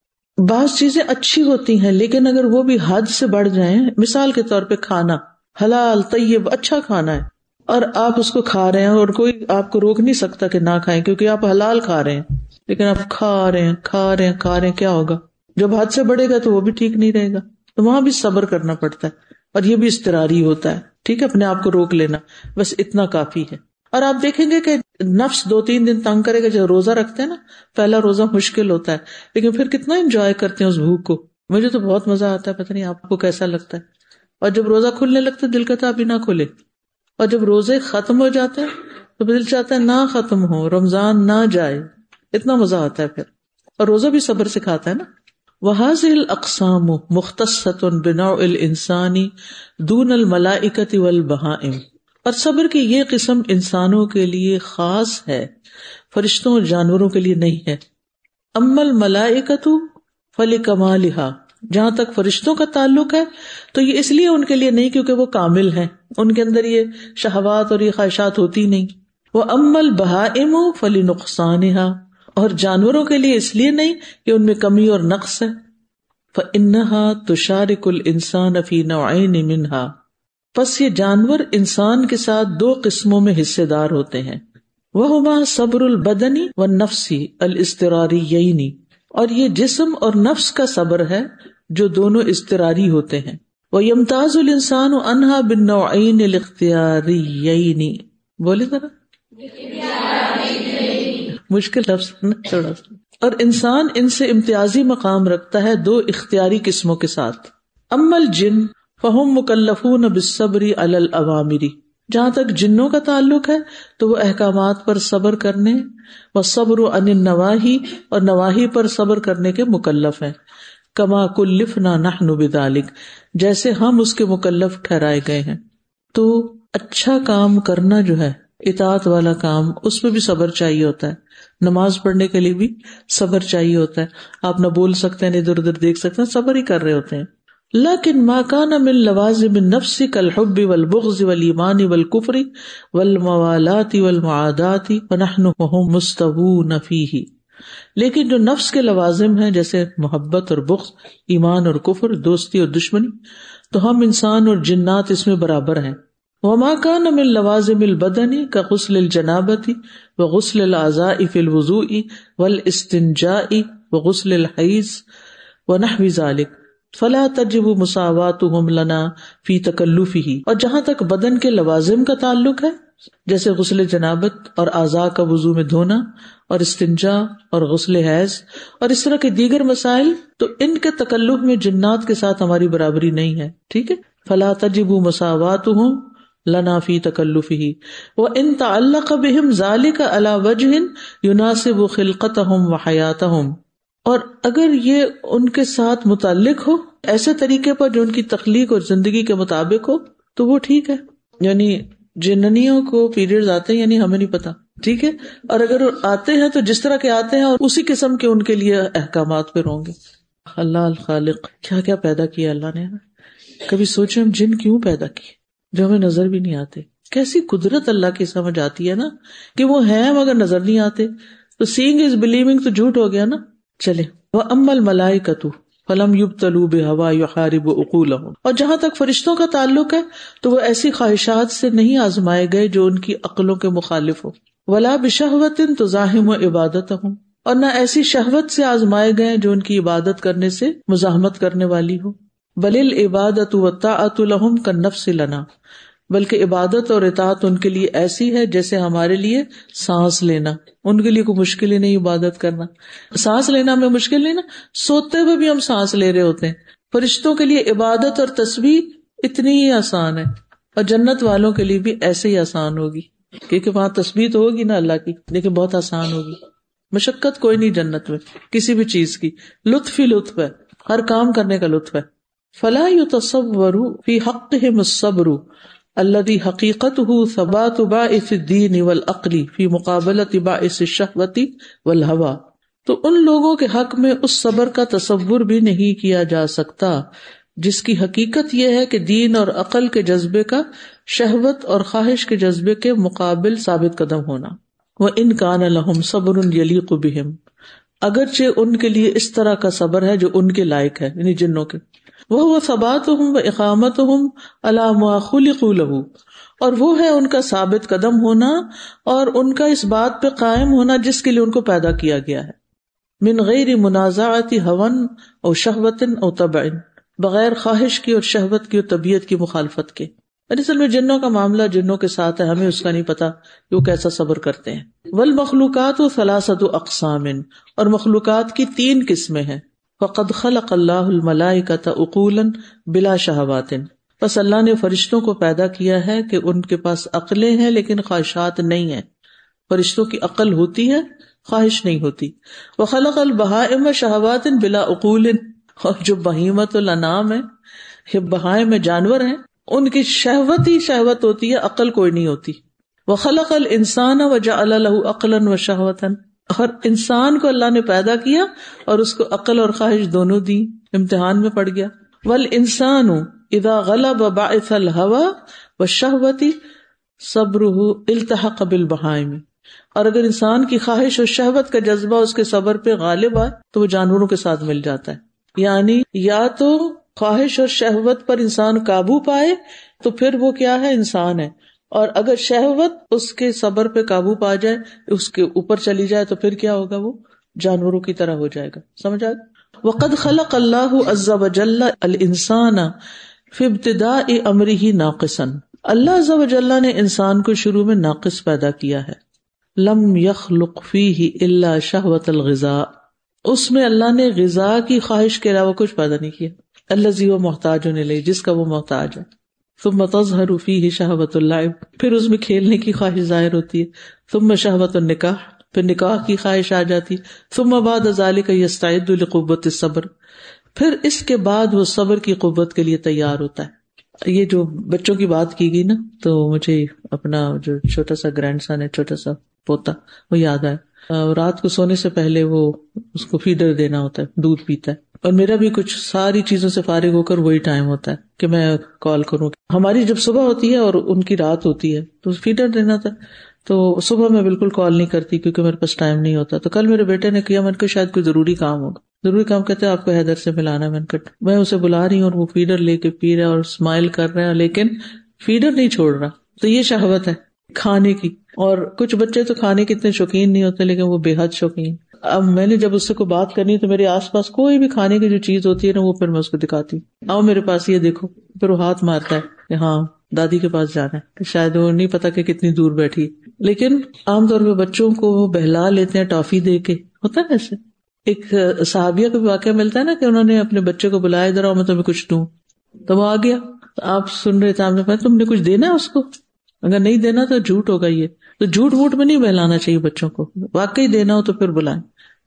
بعض چیزیں اچھی ہوتی ہیں لیکن اگر وہ بھی حد سے بڑھ جائیں، مثال کے طور پہ کھانا حلال طیب اچھا کھانا ہے اور آپ اس کو کھا رہے ہیں اور کوئی آپ کو روک نہیں سکتا کہ نہ کھائیں کیونکہ آپ حلال کھا رہے ہیں، لیکن آپ کھا رہے ہیں کھا رہے ہیں کھا رہے ہیں کیا ہوگا؟ جب حد سے بڑھے گا تو وہ بھی ٹھیک نہیں رہے گا. تو وہاں بھی صبر کرنا پڑتا ہے، اور یہ بھی اضطراری ہوتا ہے. ٹھیک ہے، اپنے آپ کو روک لینا، بس اتنا کافی ہے. اور آپ دیکھیں گے کہ نفس دو تین دن تنگ کرے گا. جب روزہ رکھتے ہیں نا، پہلا روزہ مشکل ہوتا ہے لیکن پھر کتنا انجوائے کرتے ہیں اس بھوک کو. مجھے تو بہت مزہ آتا ہے، پتہ نہیں آپ کو کیسا لگتا ہے. اور جب روزہ کھلنے لگتا ہے دل کہتا ہے ابھی نہ کھلے، اور جب روزے ختم ہو جاتے ہیں تو دل چاہتا ہے نہ ختم ہو، رمضان نہ جائے. اتنا مزہ آتا ہے پھر. اور روزہ بھی صبر سکھاتا ہے نا. وَهَذِهِ الْأَقْسَامُ مُخْتَصَّةٌ بِنَوْعِ الْإِنسَانِ دُونَ الْمَلَائِكَةِ وَالْبَهَائِمِ. اور صبر کی یہ قسم انسانوں کے لیے خاص ہے، فرشتوں اور جانوروں کے لیے نہیں ہے. اما الْمَلَائِكَةُ فَلِكَمَالِهَا، جہاں تک فرشتوں کا تعلق ہے تو یہ اس لیے ان کے لیے نہیں کیونکہ وہ کامل ہیں، ان کے اندر یہ شہوات اور یہ خواہشات ہوتی نہیں. وَأَمَّا الْبَهَائِمُ فَلِنُقْصَانِهَا، اور جانوروں کے لیے اس لیے نہیں کہ ان میں کمی اور نقص ہے. فَإِنَّهَا تُشَارِكُ الْإِنسَانَ فِي نَوْعَيْنِ مِنْهَا، پس یہ جانور انسان کے ساتھ دو قسموں میں حصے دار ہوتے ہیں. وَهُمَا صَبْرُ الْبَدَنِ وَالنَّفْسِ الْإِضْطِرَارِيَّيْنِ، اور یہ جسم اور نفس کا صبر ہے جو دونوں اضطراری ہوتے ہیں. وَيَمْتَازُ الْإِنسَانُ عَنْهَا بِالنَّوْعَيْنِ الْاخْتِيَارِيَّيْنِ. بولے ذرا، مشکل لفظ تھوڑا سا. اور انسان ان سے امتیازی مقام رکھتا ہے دو اختیاری قسموں کے ساتھ. اما الجن فہم مکلفون بالصبر علی الاوامر، جہاں تک جنوں کا تعلق ہے تو وہ احکامات پر صبر کرنے، والصبر عن النواہی، اور نواہی پر صبر کرنے کے مکلف ہیں. کما کلفنا نحن بذلک، جیسے ہم اس کے مکلف ٹھہرائے گئے ہیں. تو اچھا کام کرنا جو ہے، اطاعت والا کام، اس میں بھی صبر چاہیے ہوتا ہے. نماز پڑھنے کے لیے بھی صبر چاہیے ہوتا ہے. آپ نہ بول سکتے ہیں، ادھر ادھر دیکھ سکتے ہیں، صبر ہی کر رہے ہوتے ہیں. لیکن ما کان من لوازم النفس کالحب والبغض والایمان والکفر والموالات والمعادات ونحن وهم مستوون فیہ، لیکن جو نفس کے لوازم ہیں جیسے محبت اور بغض، ایمان اور کفر، دوستی اور دشمنی، تو ہم انسان اور جنات اس میں برابر ہیں. وما كان من لوازم البدن كغسل الجنابة وغسل الاعضاء في الوضوء والاستنجاء وغسل الحيض ونحو ذلك فلا تجب مساواتهم لنا في تکلفه. اور جہاں تک بدن کے لوازم کا تعلق ہے جیسے غسل جنابت اور اعضاء کا وضو میں دھونا اور استنجا اور غسل حیض اور اس طرح کے دیگر مسائل، تو ان کے تکلف میں جنات کے ساتھ ہماری برابری نہیں ہے. ٹھیک ہے، فلا تجب مساواتهم لنا فی تکلفہ وان تعلق بهم ذلك على وجه يناسب خلقتهم وحیاتهم. اور اگر یہ ان کے ساتھ متعلق ہو ایسے طریقے پر جو ان کی تخلیق اور زندگی کے مطابق ہو تو وہ ٹھیک ہے. یعنی جننیوں کو پیریڈز آتے ہیں یعنی ہمیں نہیں پتا, ٹھیک ہے, اور اگر آتے ہیں تو جس طرح کے آتے ہیں اور اسی قسم کے ان کے لیے احکامات پہ ہوں گے. اللہ الخالق, کیا کیا پیدا کیا اللہ نے. کبھی سوچے ہم جن کیوں پیدا کیے جو ہمیں نظر بھی نہیں آتے. کیسی قدرت اللہ کی سمجھ آتی ہے نا کہ وہ ہیں مگر نظر نہیں آتے. تو سینگ از بلیونگ تو جھوٹ ہو گیا نا. چلے وَأَمَّا الْمَلَائِكَةُ فَلَمْ يُبْتَلُوا بِهَوَا يُحَارِبُ عُقُولَهُم, اور جہاں تک فرشتوں کا تعلق ہے تو وہ ایسی خواہشات سے نہیں آزمائے گئے جو ان کی عقلوں کے مخالف ہو. وَلَا بِشَهْوَةٍ تُزَاحِمُ عِبَادَتَهُم, اور نہ ایسی شہوت سے آزمائے گئے جو ان کی عبادت کرنے سے مزاحمت کرنے والی ہو. بَلِ الْعِبَادَةُ وَالطَّاعَةُ لَهُمْ كَالنَّفْسِ لَنَا, بلکہ عبادت اور اطاعت ان کے لیے ایسی ہے جیسے ہمارے لیے سانس لینا. ان کے لیے کوئی مشکل ہی نہیں عبادت کرنا. سانس لینا ہمیں مشکل نہیں نا, سوتے ہوئے بھی ہم سانس لے رہے ہوتے ہیں. فرشتوں کے لیے عبادت اور تسبیح اتنی ہی آسان ہے, اور جنت والوں کے لیے بھی ایسے ہی آسان ہوگی, کیونکہ وہاں تسبیح تو ہوگی نا اللہ کی, لیکن بہت آسان ہوگی. مشقت کوئی نہیں جنت میں کسی بھی چیز کی, لطف ہی لطف ہے, ہر کام کرنے کا لطف ہے. فلا يتصور في حقهم الصبر الذي حقيقته ثبات باعث الدين والعقل في مقابلة باعث الشهوة والهوى, تو ان لوگوں کے حق میں اس صبر کا تصور بھی نہیں کیا جا سکتا جس کی حقیقت یہ ہے کہ دین اور عقل کے جذبے کا شہوت اور خواہش کے جذبے کے مقابل ثابت قدم ہونا. وَإِن كَانَ لَهُمْ صَبْرٌ يَلِيقُ بِهِمْ, اگرچہ ان کے لیے اس طرح کا صبر ہے جو ان کے لائق ہے, یعنی جنوں کے. وَهُوَ ثَبَاتُهُمْ وَإِقَامَتُهُمْ عَلَى مَا خُلِقُوا لَهُ, اور وہ ہے ان کا ثابت قدم ہونا اور ان کا اس بات پہ قائم ہونا جس کے لیے ان کو پیدا کیا گیا ہے. من غیر منازعۃ هوى او شہوۃ او طبع, بغیر خواہش کی اور شہوت کی اور طبیعت کی مخالفت کے. اصل میں جنوں کا معاملہ جنوں کے ساتھ ہے, ہمیں اس کا نہیں پتا کہ وہ کیسا صبر کرتے ہیں. والمخلوقات ثلاثۃ اقسام, اور مخلوقات کی تین قسمیں ہیں. فقد خلق اللہ الملائکۃ عقولا بلا شہوات, بس اللہ نے فرشتوں کو پیدا کیا ہے کہ ان کے پاس عقلیں ہیں لیکن خواہشات نہیں ہیں. فرشتوں کی عقل ہوتی ہے, خواہش نہیں ہوتی. وخلق البہائم شہوات بلا عقول, اور جو بہیمۃ الانعام ہے, یہ بہائم جانور ہیں, ان کی شہوت ہی شہوت ہوتی ہے, عقل کوئی نہیں ہوتی. وخلق الانسان وجعل له عقلا وشہوۃ, اور انسان کو اللہ نے پیدا کیا اور اس کو عقل اور خواہش دونوں دی, امتحان میں پڑ گیا. والانسان اذا غلب باعث الهوى والشہوۃ صبره التحق بالبہائم, اور اگر انسان کی خواہش اور شہوت کا جذبہ اس کے صبر پہ غالب آئے تو وہ جانوروں کے ساتھ مل جاتا ہے. یعنی یا تو خواہش اور شہوت پر انسان قابو پائے تو پھر وہ کیا ہے, انسان ہے, اور اگر شہوت اس کے صبر پہ قابو پا جائے, اس کے اوپر چلی جائے تو پھر کیا ہوگا, وہ جانوروں کی طرح ہو جائے گا. سمجھ آئے؟ وقد خلق اللہ عز وجل الانسان فی ابتداء امرہ ناقصا, اللہ عز وجل نے انسان کو شروع میں ناقص پیدا کیا ہے. لم یخلق فیہ الا شہوۃ الغذاء, اس میں اللہ نے غذا کی خواہش کے علاوہ کچھ پیدا نہیں کیا. الذی هو محتاج الیہ, جس کا وہ محتاج ہے. ثم تظہر فیہ شہوۃ اللعب, پھر اس میں کھیلنے کی خواہش ظاہر ہوتی ہے. ثم شہوۃ النکاح, پھر نکاح کی خواہش آ جاتی. ثم بعد ذلک یستعد لقوۃ الصبر, پھر اس کے بعد وہ صبر کی قوت کے لیے تیار ہوتا ہے. یہ جو بچوں کی بات کی گئی نا, تو مجھے اپنا جو چھوٹا سا گرینڈ سن ہے, چھوٹا سا پوتا, وہ یاد آیا. رات کو سونے سے پہلے وہ اس کو فیڈر دینا ہوتا ہے, دودھ پیتا ہے, اور میرا بھی کچھ ساری چیزوں سے فارغ ہو کر وہی ٹائم ہوتا ہے کہ میں کال کروں. ہماری جب صبح ہوتی ہے اور ان کی رات ہوتی ہے تو فیڈر دینا تھا, تو صبح میں بالکل کال نہیں کرتی کیونکہ میرے پاس ٹائم نہیں ہوتا. تو کل میرے بیٹے نے کیا, میں نے کہا شاید کوئی ضروری کام ہوگا. ضروری کام کہتے ہیں آپ کو حیدر سے ملانا ہے. میں نے کہا میں اسے بلا رہی ہوں اور وہ فیڈر لے کے پی رہا ہے اور اسمائل کر رہا ہے, لیکن فیڈر نہیں چھوڑ رہا. تو یہ شہوت ہے کھانے کی. اور کچھ بچے تو کھانے کے اتنے شوقین نہیں ہوتے, لیکن وہ بے حد شوقین. اب میں نے جب اس سے کوئی بات کرنی تو میرے آس پاس کوئی بھی کھانے کی جو چیز ہوتی ہے نا, وہ پھر میں اس کو دکھاتی ہوں, آؤ میرے پاس یہ دیکھو. پھر وہ ہاتھ مارتا ہے کہ ہاں دادی کے پاس جانا ہے. شاید وہ نہیں پتا کہ کتنی دور بیٹھی, لیکن عام طور پہ بچوں کو وہ بہلا لیتے ہیں ٹافی دے کے. ہوتا ہے ایسے. ایک صحابیہ کا واقعہ ملتا ہے نا کہ انہوں نے اپنے بچے کو بلایا, ادھر آؤ میں تمہیں کچھ دوں. تو وہ آ گیا, آپ سن رہے تھے, آپ نے کہا تم نے کچھ دینا ہے اس کو, اگر نہیں دینا تو جھوٹ ہوگا. یہ تو جھوٹ ووٹ میں نہیں بہلانا چاہیے بچوں کو, واقعی دینا ہو تو پھر بلائیں.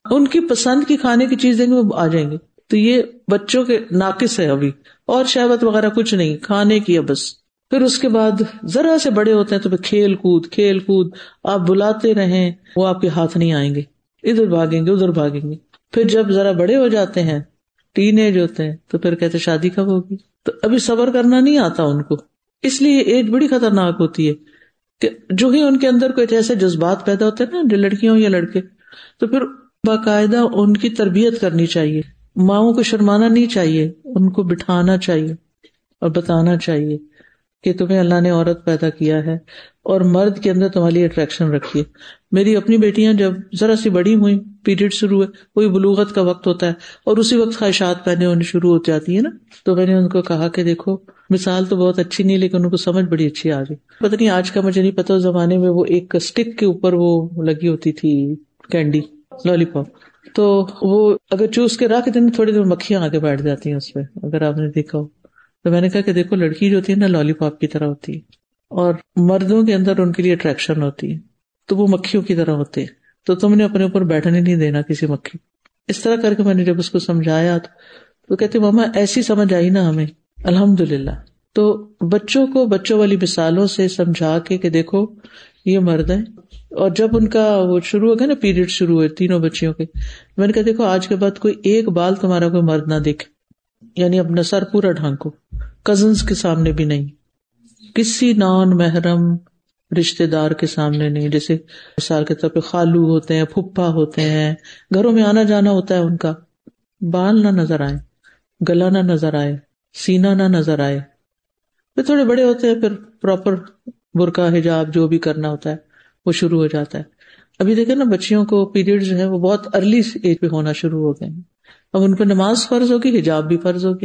ان کی پسند کی کھانے کی چیز دیں گے وہ آ جائیں گے. تو یہ بچوں کے ناقص ہے ابھی, اور شہوت وغیرہ کچھ نہیں, کھانے کی ہے بس. پھر اس کے بعد ذرا سے بڑے ہوتے ہیں تو پھر کھیل کود کھیل کود آپ بلاتے رہیں وہ آپ کے ہاتھ نہیں آئیں گے, ادھر بھاگیں گے ادھر بھاگیں گے. پھر جب ذرا بڑے ہو جاتے ہیں, ٹین ایج ہوتے ہیں, تو پھر کہتے شادی کب ہوگی. تو ابھی صبر کرنا نہیں آتا ان کو, اس لیے ایج بڑی خطرناک ہوتی ہے کہ جو ہی ان کے اندر کوئی ایسے جذبات پیدا ہوتے ہیں نا, جو لڑکیاں یا لڑکے, تو پھر باقاعدہ ان کی تربیت کرنی چاہیے. ماؤں کو شرمانا نہیں چاہیے, ان کو بٹھانا چاہیے اور بتانا چاہیے کہ تمہیں اللہ نے عورت پیدا کیا ہے اور مرد کے اندر تمہاری اٹریکشن رکھی ہے. میری اپنی بیٹیاں جب ذرا سی بڑی ہوئی, پیریڈ شروع ہوئے, کوئی بلوغت کا وقت ہوتا ہے اور اسی وقت خواہشات پیدا ہونے شروع ہو جاتی ہے نا, تو میں نے ان کو کہا کہ دیکھو مثال تو بہت اچھی نہیں لیکن ان کو سمجھ بڑی اچھی آ گئی. پتہ نہیں آج کا مجھے نہیں پتا, اس زمانے میں وہ ایک اسٹک کے اوپر وہ لگی ہوتی تھی کینڈی لالی پاپ, تو وہ اگر چوس کے رکھ دیں تھوڑی دیر مکھیاں آگے بیٹھ جاتی ہیں اس پہ, اگر آپ نے دیکھا ہو. تو میں نے کہا کہ دیکھو لڑکی جو ہوتی ہے نا لالی پاپ کی طرح ہوتی ہے اور مردوں کے اندر ان کے لیے اٹریکشن ہوتی ہے, تو وہ مکھیوں کی طرح ہوتے ہیں, تو تم نے اپنے اوپر بیٹھنے نہیں دینا کسی مکھی. اس طرح کر کے میں نے جب اس کو سمجھایا تو کہتے ماما ایسی سمجھ آئی نا ہمیں, الحمدللہ. تو بچوں کو بچوں والی مثالوں سے سمجھا کے کہ دیکھو یہ مرد ہے, اور جب ان کا وہ شروع ہو گیا نا, پیریڈ شروع ہوئے تینوں بچیوں کے, میں نے کہا دیکھو آج کے بعد کوئی ایک بال تمہارا کوئی مرد نہ دیکھے, یعنی اپنا سر پورا ڈھانکو, کزنز کے سامنے بھی نہیں, کسی نان محرم رشتے دار کے سامنے نہیں. جیسے مثال کے طور پہ خالو ہوتے ہیں, پھپھا ہوتے ہیں, گھروں میں آنا جانا ہوتا ہے ان کا, بال نہ نظر آئے, گلا نہ نظر آئے, سینہ نہ نظر آئے. پھر تھوڑے بڑے ہوتے ہیں پھر پراپر برقع حجاب جو بھی کرنا ہوتا ہے وہ شروع ہو جاتا ہے. ابھی دیکھیں نا بچیوں کو پیریڈ جو ہے وہ بہت ارلی ایج پہ ہونا شروع ہو گئے ہیں. اب ان پہ نماز فرض ہوگی, حجاب بھی فرض ہو گیا,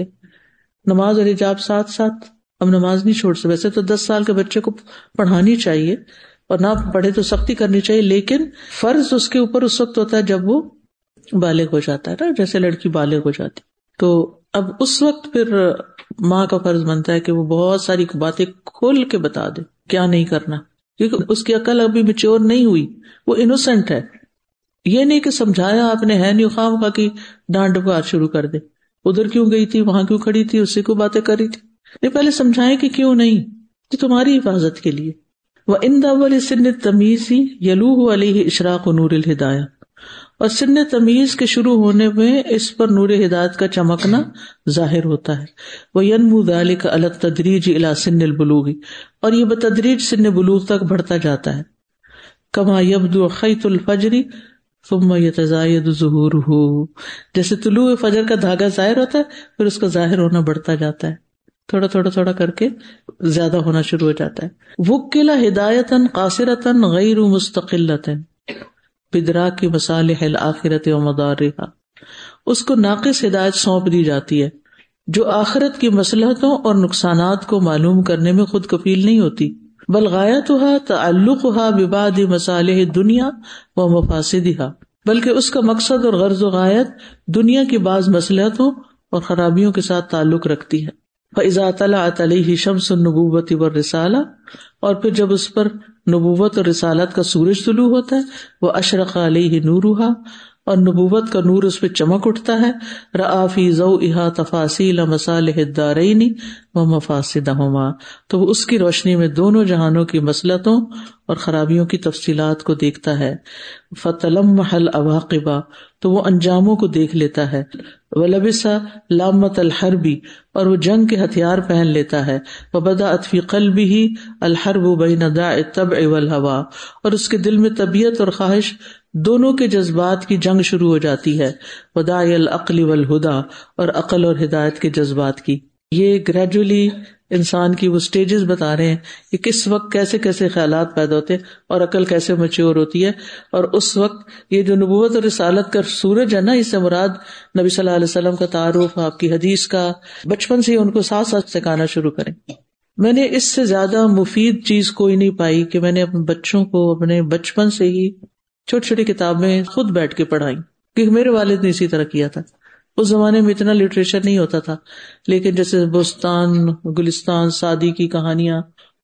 نماز اور حجاب ساتھ ساتھ. اب نماز نہیں چھوڑ سکتے. ویسے تو دس سال کے بچے کو پڑھانی چاہیے اور نہ پڑھے تو سختی کرنی چاہیے, لیکن فرض اس کے اوپر اس وقت ہوتا ہے جب وہ بالغ ہو جاتا ہے نا, جیسے لڑکی بالغ ہو جاتی. تو اب اس وقت پھر ماں کا فرض بنتا ہے کہ وہ بہت ساری باتیں کھول کے بتا دے کیا نہیں کرنا, کیونکہ اس کی عقل ابھی میچور نہیں ہوئی, وہ انوسینٹ ہے. یہ نہیں کہ سمجھایا آپ نے ہے نہیں, خام خواہ کی ڈانٹ ڈپار شروع کر دے, ادھر کیوں گئی تھی, وہاں کیوں کھڑی تھی, اس سے کوئی باتیں کر رہی تھی. نہیں, پہلے سمجھائیں کہ کیوں نہیں, کہ تمہاری حفاظت کے لیے. وَإِنَّ أَوَّلِ سِنِّ التَّمِيزِ يَلُوهُ عَلَيْهِ إِشْرَاقُ نُورِ الْهِدَایَةِ, اور سن تمیز کے شروع ہونے میں اس پر نور ہدایت کا چمکنا ظاہر ہوتا ہے. وَيَنْمُو ذَلِكَ عَلَى التَّدْرِيجِ إِلَى سِنِّ الْبُلُوغِ, اور یہ بتدریج سن بلوغ تک بڑھتا جاتا ہے. كَمَا يَبْدُو خَيْطُ الْفَجْرِ ثُمَّ يَتَزَايَدُ ظُهُورُهُ, جیسے طلوع فجر کا دھاگا ظاہر ہوتا ہے پھر اس کا ظاہر ہونا بڑھتا جاتا ہے, تھوڑا تھوڑا تھوڑا کر کے زیادہ ہونا شروع ہو جاتا ہے. وُكِّلَ هِدَایَةً قَاصِرَةً غَيْرُ مُسْتَقِلَّةٍ بِإِدْرَاكِ مَصَالِحِ الْآخِرَةِ وَمَضَارِّهَا, اس کو ناقص ہدایت سونپ دی جاتی ہے جو آخرت کی مصلحتوں اور نقصانات کو معلوم کرنے میں خود کفیل نہیں ہوتی. بل غایتها تعلقها ببعض مصالح الدنیا ومفاسدها, بلکہ اس کا مقصد اور غرض و غایت دنیا کی بعض مصلحتوں اور خرابیوں کے ساتھ تعلق رکھتی ہے. فَإِذَا طَلَعَتْ عَلَيْهِ شَمْسُ النُّبُوَّةِ وَالرِّسَالَةِ, اور پھر جب اس پر نبوت اور رسالت کا سورج طلوع ہوتا ہے, وَأَشْرَقَ عَلَيْهِ نُورُهَا, اور نبوت کا نور اس پہ چمک اٹھتا ہے, رَأَى فِي ضَوْئِهَا تَفَاصِيلَ مَصَالِحِ الدَّارَيْنِ وَمَفَاسِدَهُمَا, تو وہ اس کی روشنی میں دونوں جہانوں کی مصلحتوں اور خرابیوں کی تفصیلات کو دیکھتا ہے. فَتَلَمَّحَ الْعَوَاقِبَ, تو وہ انجاموں کو دیکھ لیتا ہے. وَلَبِسَ لَامَّةَ الْحَرْبِ, اور وہ جنگ کے ہتھیار پہن لیتا ہے. وَبَدَأَتْ فِي قَلْبِهِ الْحَرْبُ بَيْنَ دَاعِ الطَّبْعِ وَالْهَوَىٰ, اور اس کے دل میں طبیعت اور خواہش دونوں کے جذبات کی جنگ شروع ہو جاتی ہے. وَدَاعِ الْعَقْلِ وَالْهُدَىٰ, اور عقل اور ہدایت کے جذبات کی. یہ گریجولی انسان کی وہ سٹیجز بتا رہے ہیں کہ کس وقت کیسے کیسے خیالات پیدا ہوتے ہیں اور عقل کیسے میچور ہوتی ہے. اور اس وقت یہ جو نبوت اور رسالت کا سورج ہے نا, اس سے مراد نبی صلی اللہ علیہ وسلم کا تعارف, آپ کی حدیث کا, بچپن سے ہی ان کو ساتھ ساتھ سکھانا شروع کریں. میں نے اس سے زیادہ مفید چیز کوئی نہیں پائی کہ میں نے اپنے بچوں کو اپنے بچپن سے ہی چھوٹی چھوٹی کتابیں خود بیٹھ کے پڑھائی, کیونکہ میرے والد نے اسی طرح کیا تھا. اس زمانے میں اتنا لٹریچر نہیں ہوتا تھا, لیکن جیسے بستان گلستان سعدی کی کہانیاں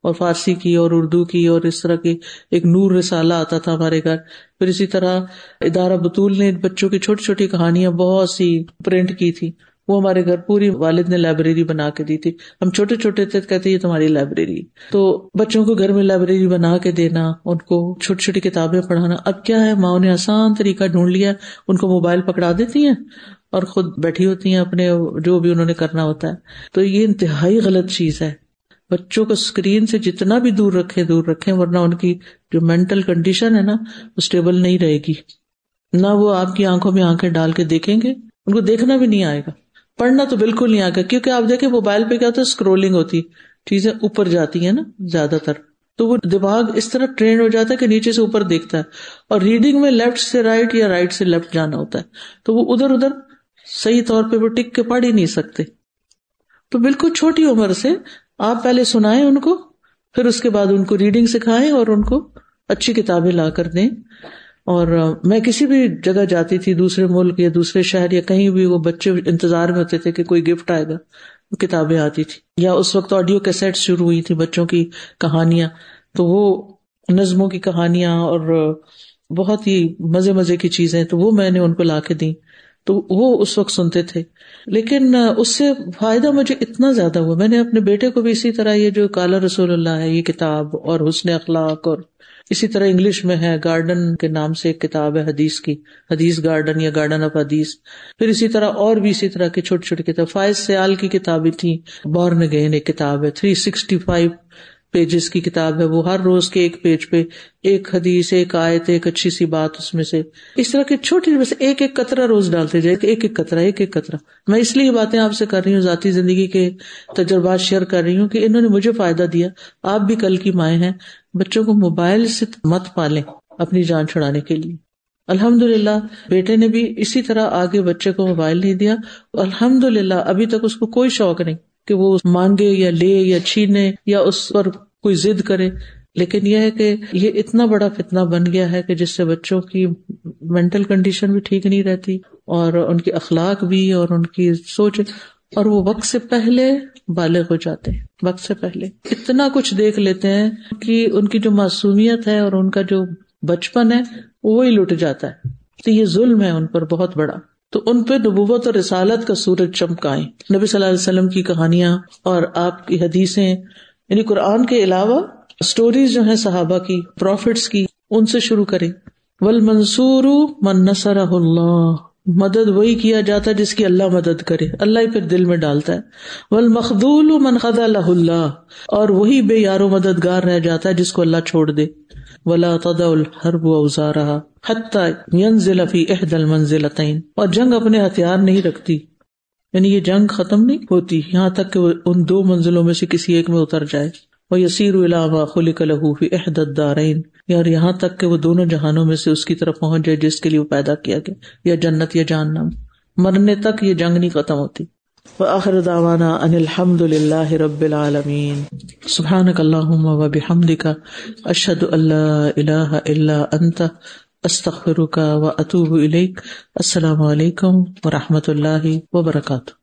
اور فارسی کی اور اردو کی، اور اس طرح کی ایک نور رسالہ آتا تھا ہمارے گھر. پھر اسی طرح ادارہ بطول نے بچوں کی چھوٹی چھوٹی کہانیاں بہت سی پرنٹ کی تھی، وہ ہمارے گھر پوری والد نے لائبریری بنا کے دی تھی. ہم چھوٹے چھوٹے تھے، کہتے یہ تمہاری لائبریری. تو بچوں کو گھر میں لائبریری بنا کے دینا، ان کو چھوٹی چھوٹی کتابیں پڑھانا. اب کیا ہے، ماں نے آسان طریقہ ڈھونڈ لیا، ان کو موبائل پکڑا دیتی ہیں اور خود بیٹھی ہوتی ہیں اپنے جو بھی انہوں نے کرنا ہوتا ہے. تو یہ انتہائی غلط چیز ہے. بچوں کو اسکرین سے جتنا بھی دور رکھیں دور رکھیں، ورنہ ان کی جو مینٹل کنڈیشن ہے نا وہ اسٹیبل نہیں رہے گی. نہ وہ آپ کی آنکھوں میں آنکھیں ڈال کے دیکھیں گے، ان کو دیکھنا بھی نہیں آئے گا، پڑھنا تو بالکل نہیں آئے گا. کیونکہ آپ دیکھیں موبائل پہ کیا ہوتا ہے، اسکرولنگ ہوتی، چیزیں اوپر جاتی ہیں نا زیادہ تر، تو وہ دماغ اس طرح ٹرینڈ ہو جاتا ہے کہ نیچے سے اوپر دیکھتا ہے. اور ریڈنگ میں لیفٹ سے رائٹ یا رائٹ سے لیفٹ جانا ہوتا ہے، تو وہ ادھر ادھر صحیح طور پہ وہ ٹک کے پڑھ ہی نہیں سکتے. تو بالکل چھوٹی عمر سے آپ پہلے سنائیں ان کو، پھر اس کے بعد ان کو ریڈنگ سکھائیں اور ان کو اچھی کتابیں لا کر دیں. اور میں کسی بھی جگہ جاتی تھی، دوسرے ملک یا دوسرے شہر یا کہیں بھی، وہ بچے انتظار میں ہوتے تھے کہ کوئی گفٹ آئے گا، وہ کتابیں آتی تھی. یا اس وقت آڈیو کیسیٹ شروع ہوئی تھی بچوں کی کہانیاں، تو وہ نظموں کی کہانیاں اور بہت ہی مزے مزے کی چیزیں، تو وہ میں نے ان کو لا کے دی، تو وہ اس وقت سنتے تھے. لیکن اس سے فائدہ مجھے اتنا زیادہ ہوا، میں نے اپنے بیٹے کو بھی اسی طرح یہ جو قال رسول اللہ ہے یہ کتاب، اور حسن اخلاق، اور اسی طرح انگلش میں ہے گارڈن کے نام سے ایک کتاب ہے حدیث کی، حدیث گارڈن یا گارڈن آف حدیث. پھر اسی طرح اور بھی اسی طرح کی چھوٹی چھوٹی کتاب، فائز سیال کی کتابیں تھیں، بورن اگین ایک کتاب ہے، تھری سکسٹی فائیو پیجز کی کتاب ہے، وہ ہر روز کے ایک پیج پہ ایک حدیث، ایک آیت، ایک اچھی سی بات اس میں سے، اس طرح کی چھوٹی، بس ایک ایک قطرہ روز ڈالتے جائے، ایک ایک قطرہ ایک ایک قطرہ. میں اس لیے یہ باتیں آپ سے کر رہی ہوں، ذاتی زندگی کے تجربات شیئر کر رہی ہوں کہ انہوں نے مجھے فائدہ دیا. آپ بھی کل کی مائیں ہیں، بچوں کو موبائل سے مت پالیں اپنی جان چھڑانے کے لیے. الحمدللہ بیٹے نے بھی اسی طرح آگے بچے کو موبائل نہیں دیا، الحمدللہ ابھی تک اس کو کوئی شوق نہیں کہ وہ مانگے یا لے یا چھینے یا اس پر کوئی ضد کرے. لیکن یہ ہے کہ یہ اتنا بڑا فتنہ بن گیا ہے کہ جس سے بچوں کی مینٹل کنڈیشن بھی ٹھیک نہیں رہتی، اور ان کے اخلاق بھی، اور ان کی سوچ، اور وہ وقت سے پہلے بالغ ہو جاتے ہیں، وقت سے پہلے اتنا کچھ دیکھ لیتے ہیں کہ ان کی جو معصومیت ہے اور ان کا جو بچپن ہے وہی لٹ جاتا ہے. تو یہ ظلم ہے ان پر بہت بڑا. تو ان پہ نبوت اور رسالت کا سورج چمکائیں، نبی صلی اللہ علیہ وسلم کی کہانیاں اور آپ کی حدیثیں، یعنی قرآن کے علاوہ سٹوریز جو ہیں صحابہ کی، پروفٹس کی، ان سے شروع کریں. والمنصور من نصرہ اللہ، مدد وہی کیا جاتا ہے جس کی اللہ مدد کرے، اللہ ہی پھر دل میں ڈالتا ہے. والمخذول من خذلہ اللہ، اور وہی بے یارو مددگار رہ جاتا ہے جس کو اللہ چھوڑ دے. ولا تضع الحرب اوزارها حتى ينزل في احدى المنزلتين، اور جنگ اپنے ہتھیار نہیں رکھتی، یعنی یہ جنگ ختم نہیں ہوتی یہاں تک کہ وہ ان دو منزلوں میں سے کسی ایک میں اتر جائے. وَيَسِيرُ إِلَى مَا خُلِقَ لَهُ فِي إِحْدَى الدَّارَيْنِ، یار یہاں تک کہ وہ دونوں جہانوں میں سے اس کی طرف پہنچ جائے جس کے لیے وہ پیدا کیا گیا، یا جنت یا جہنم. مرنے تک یہ جنگ نہیں ختم ہوتی. وآخر دعوانا ان الحمد للہ رب العالمین. سبحانک اللہم وبحمدک، اشہد ان لا الہ الا انت، استغفرک واتوب الیک. السلام علیکم ورحمۃ اللہ وبرکاتہ.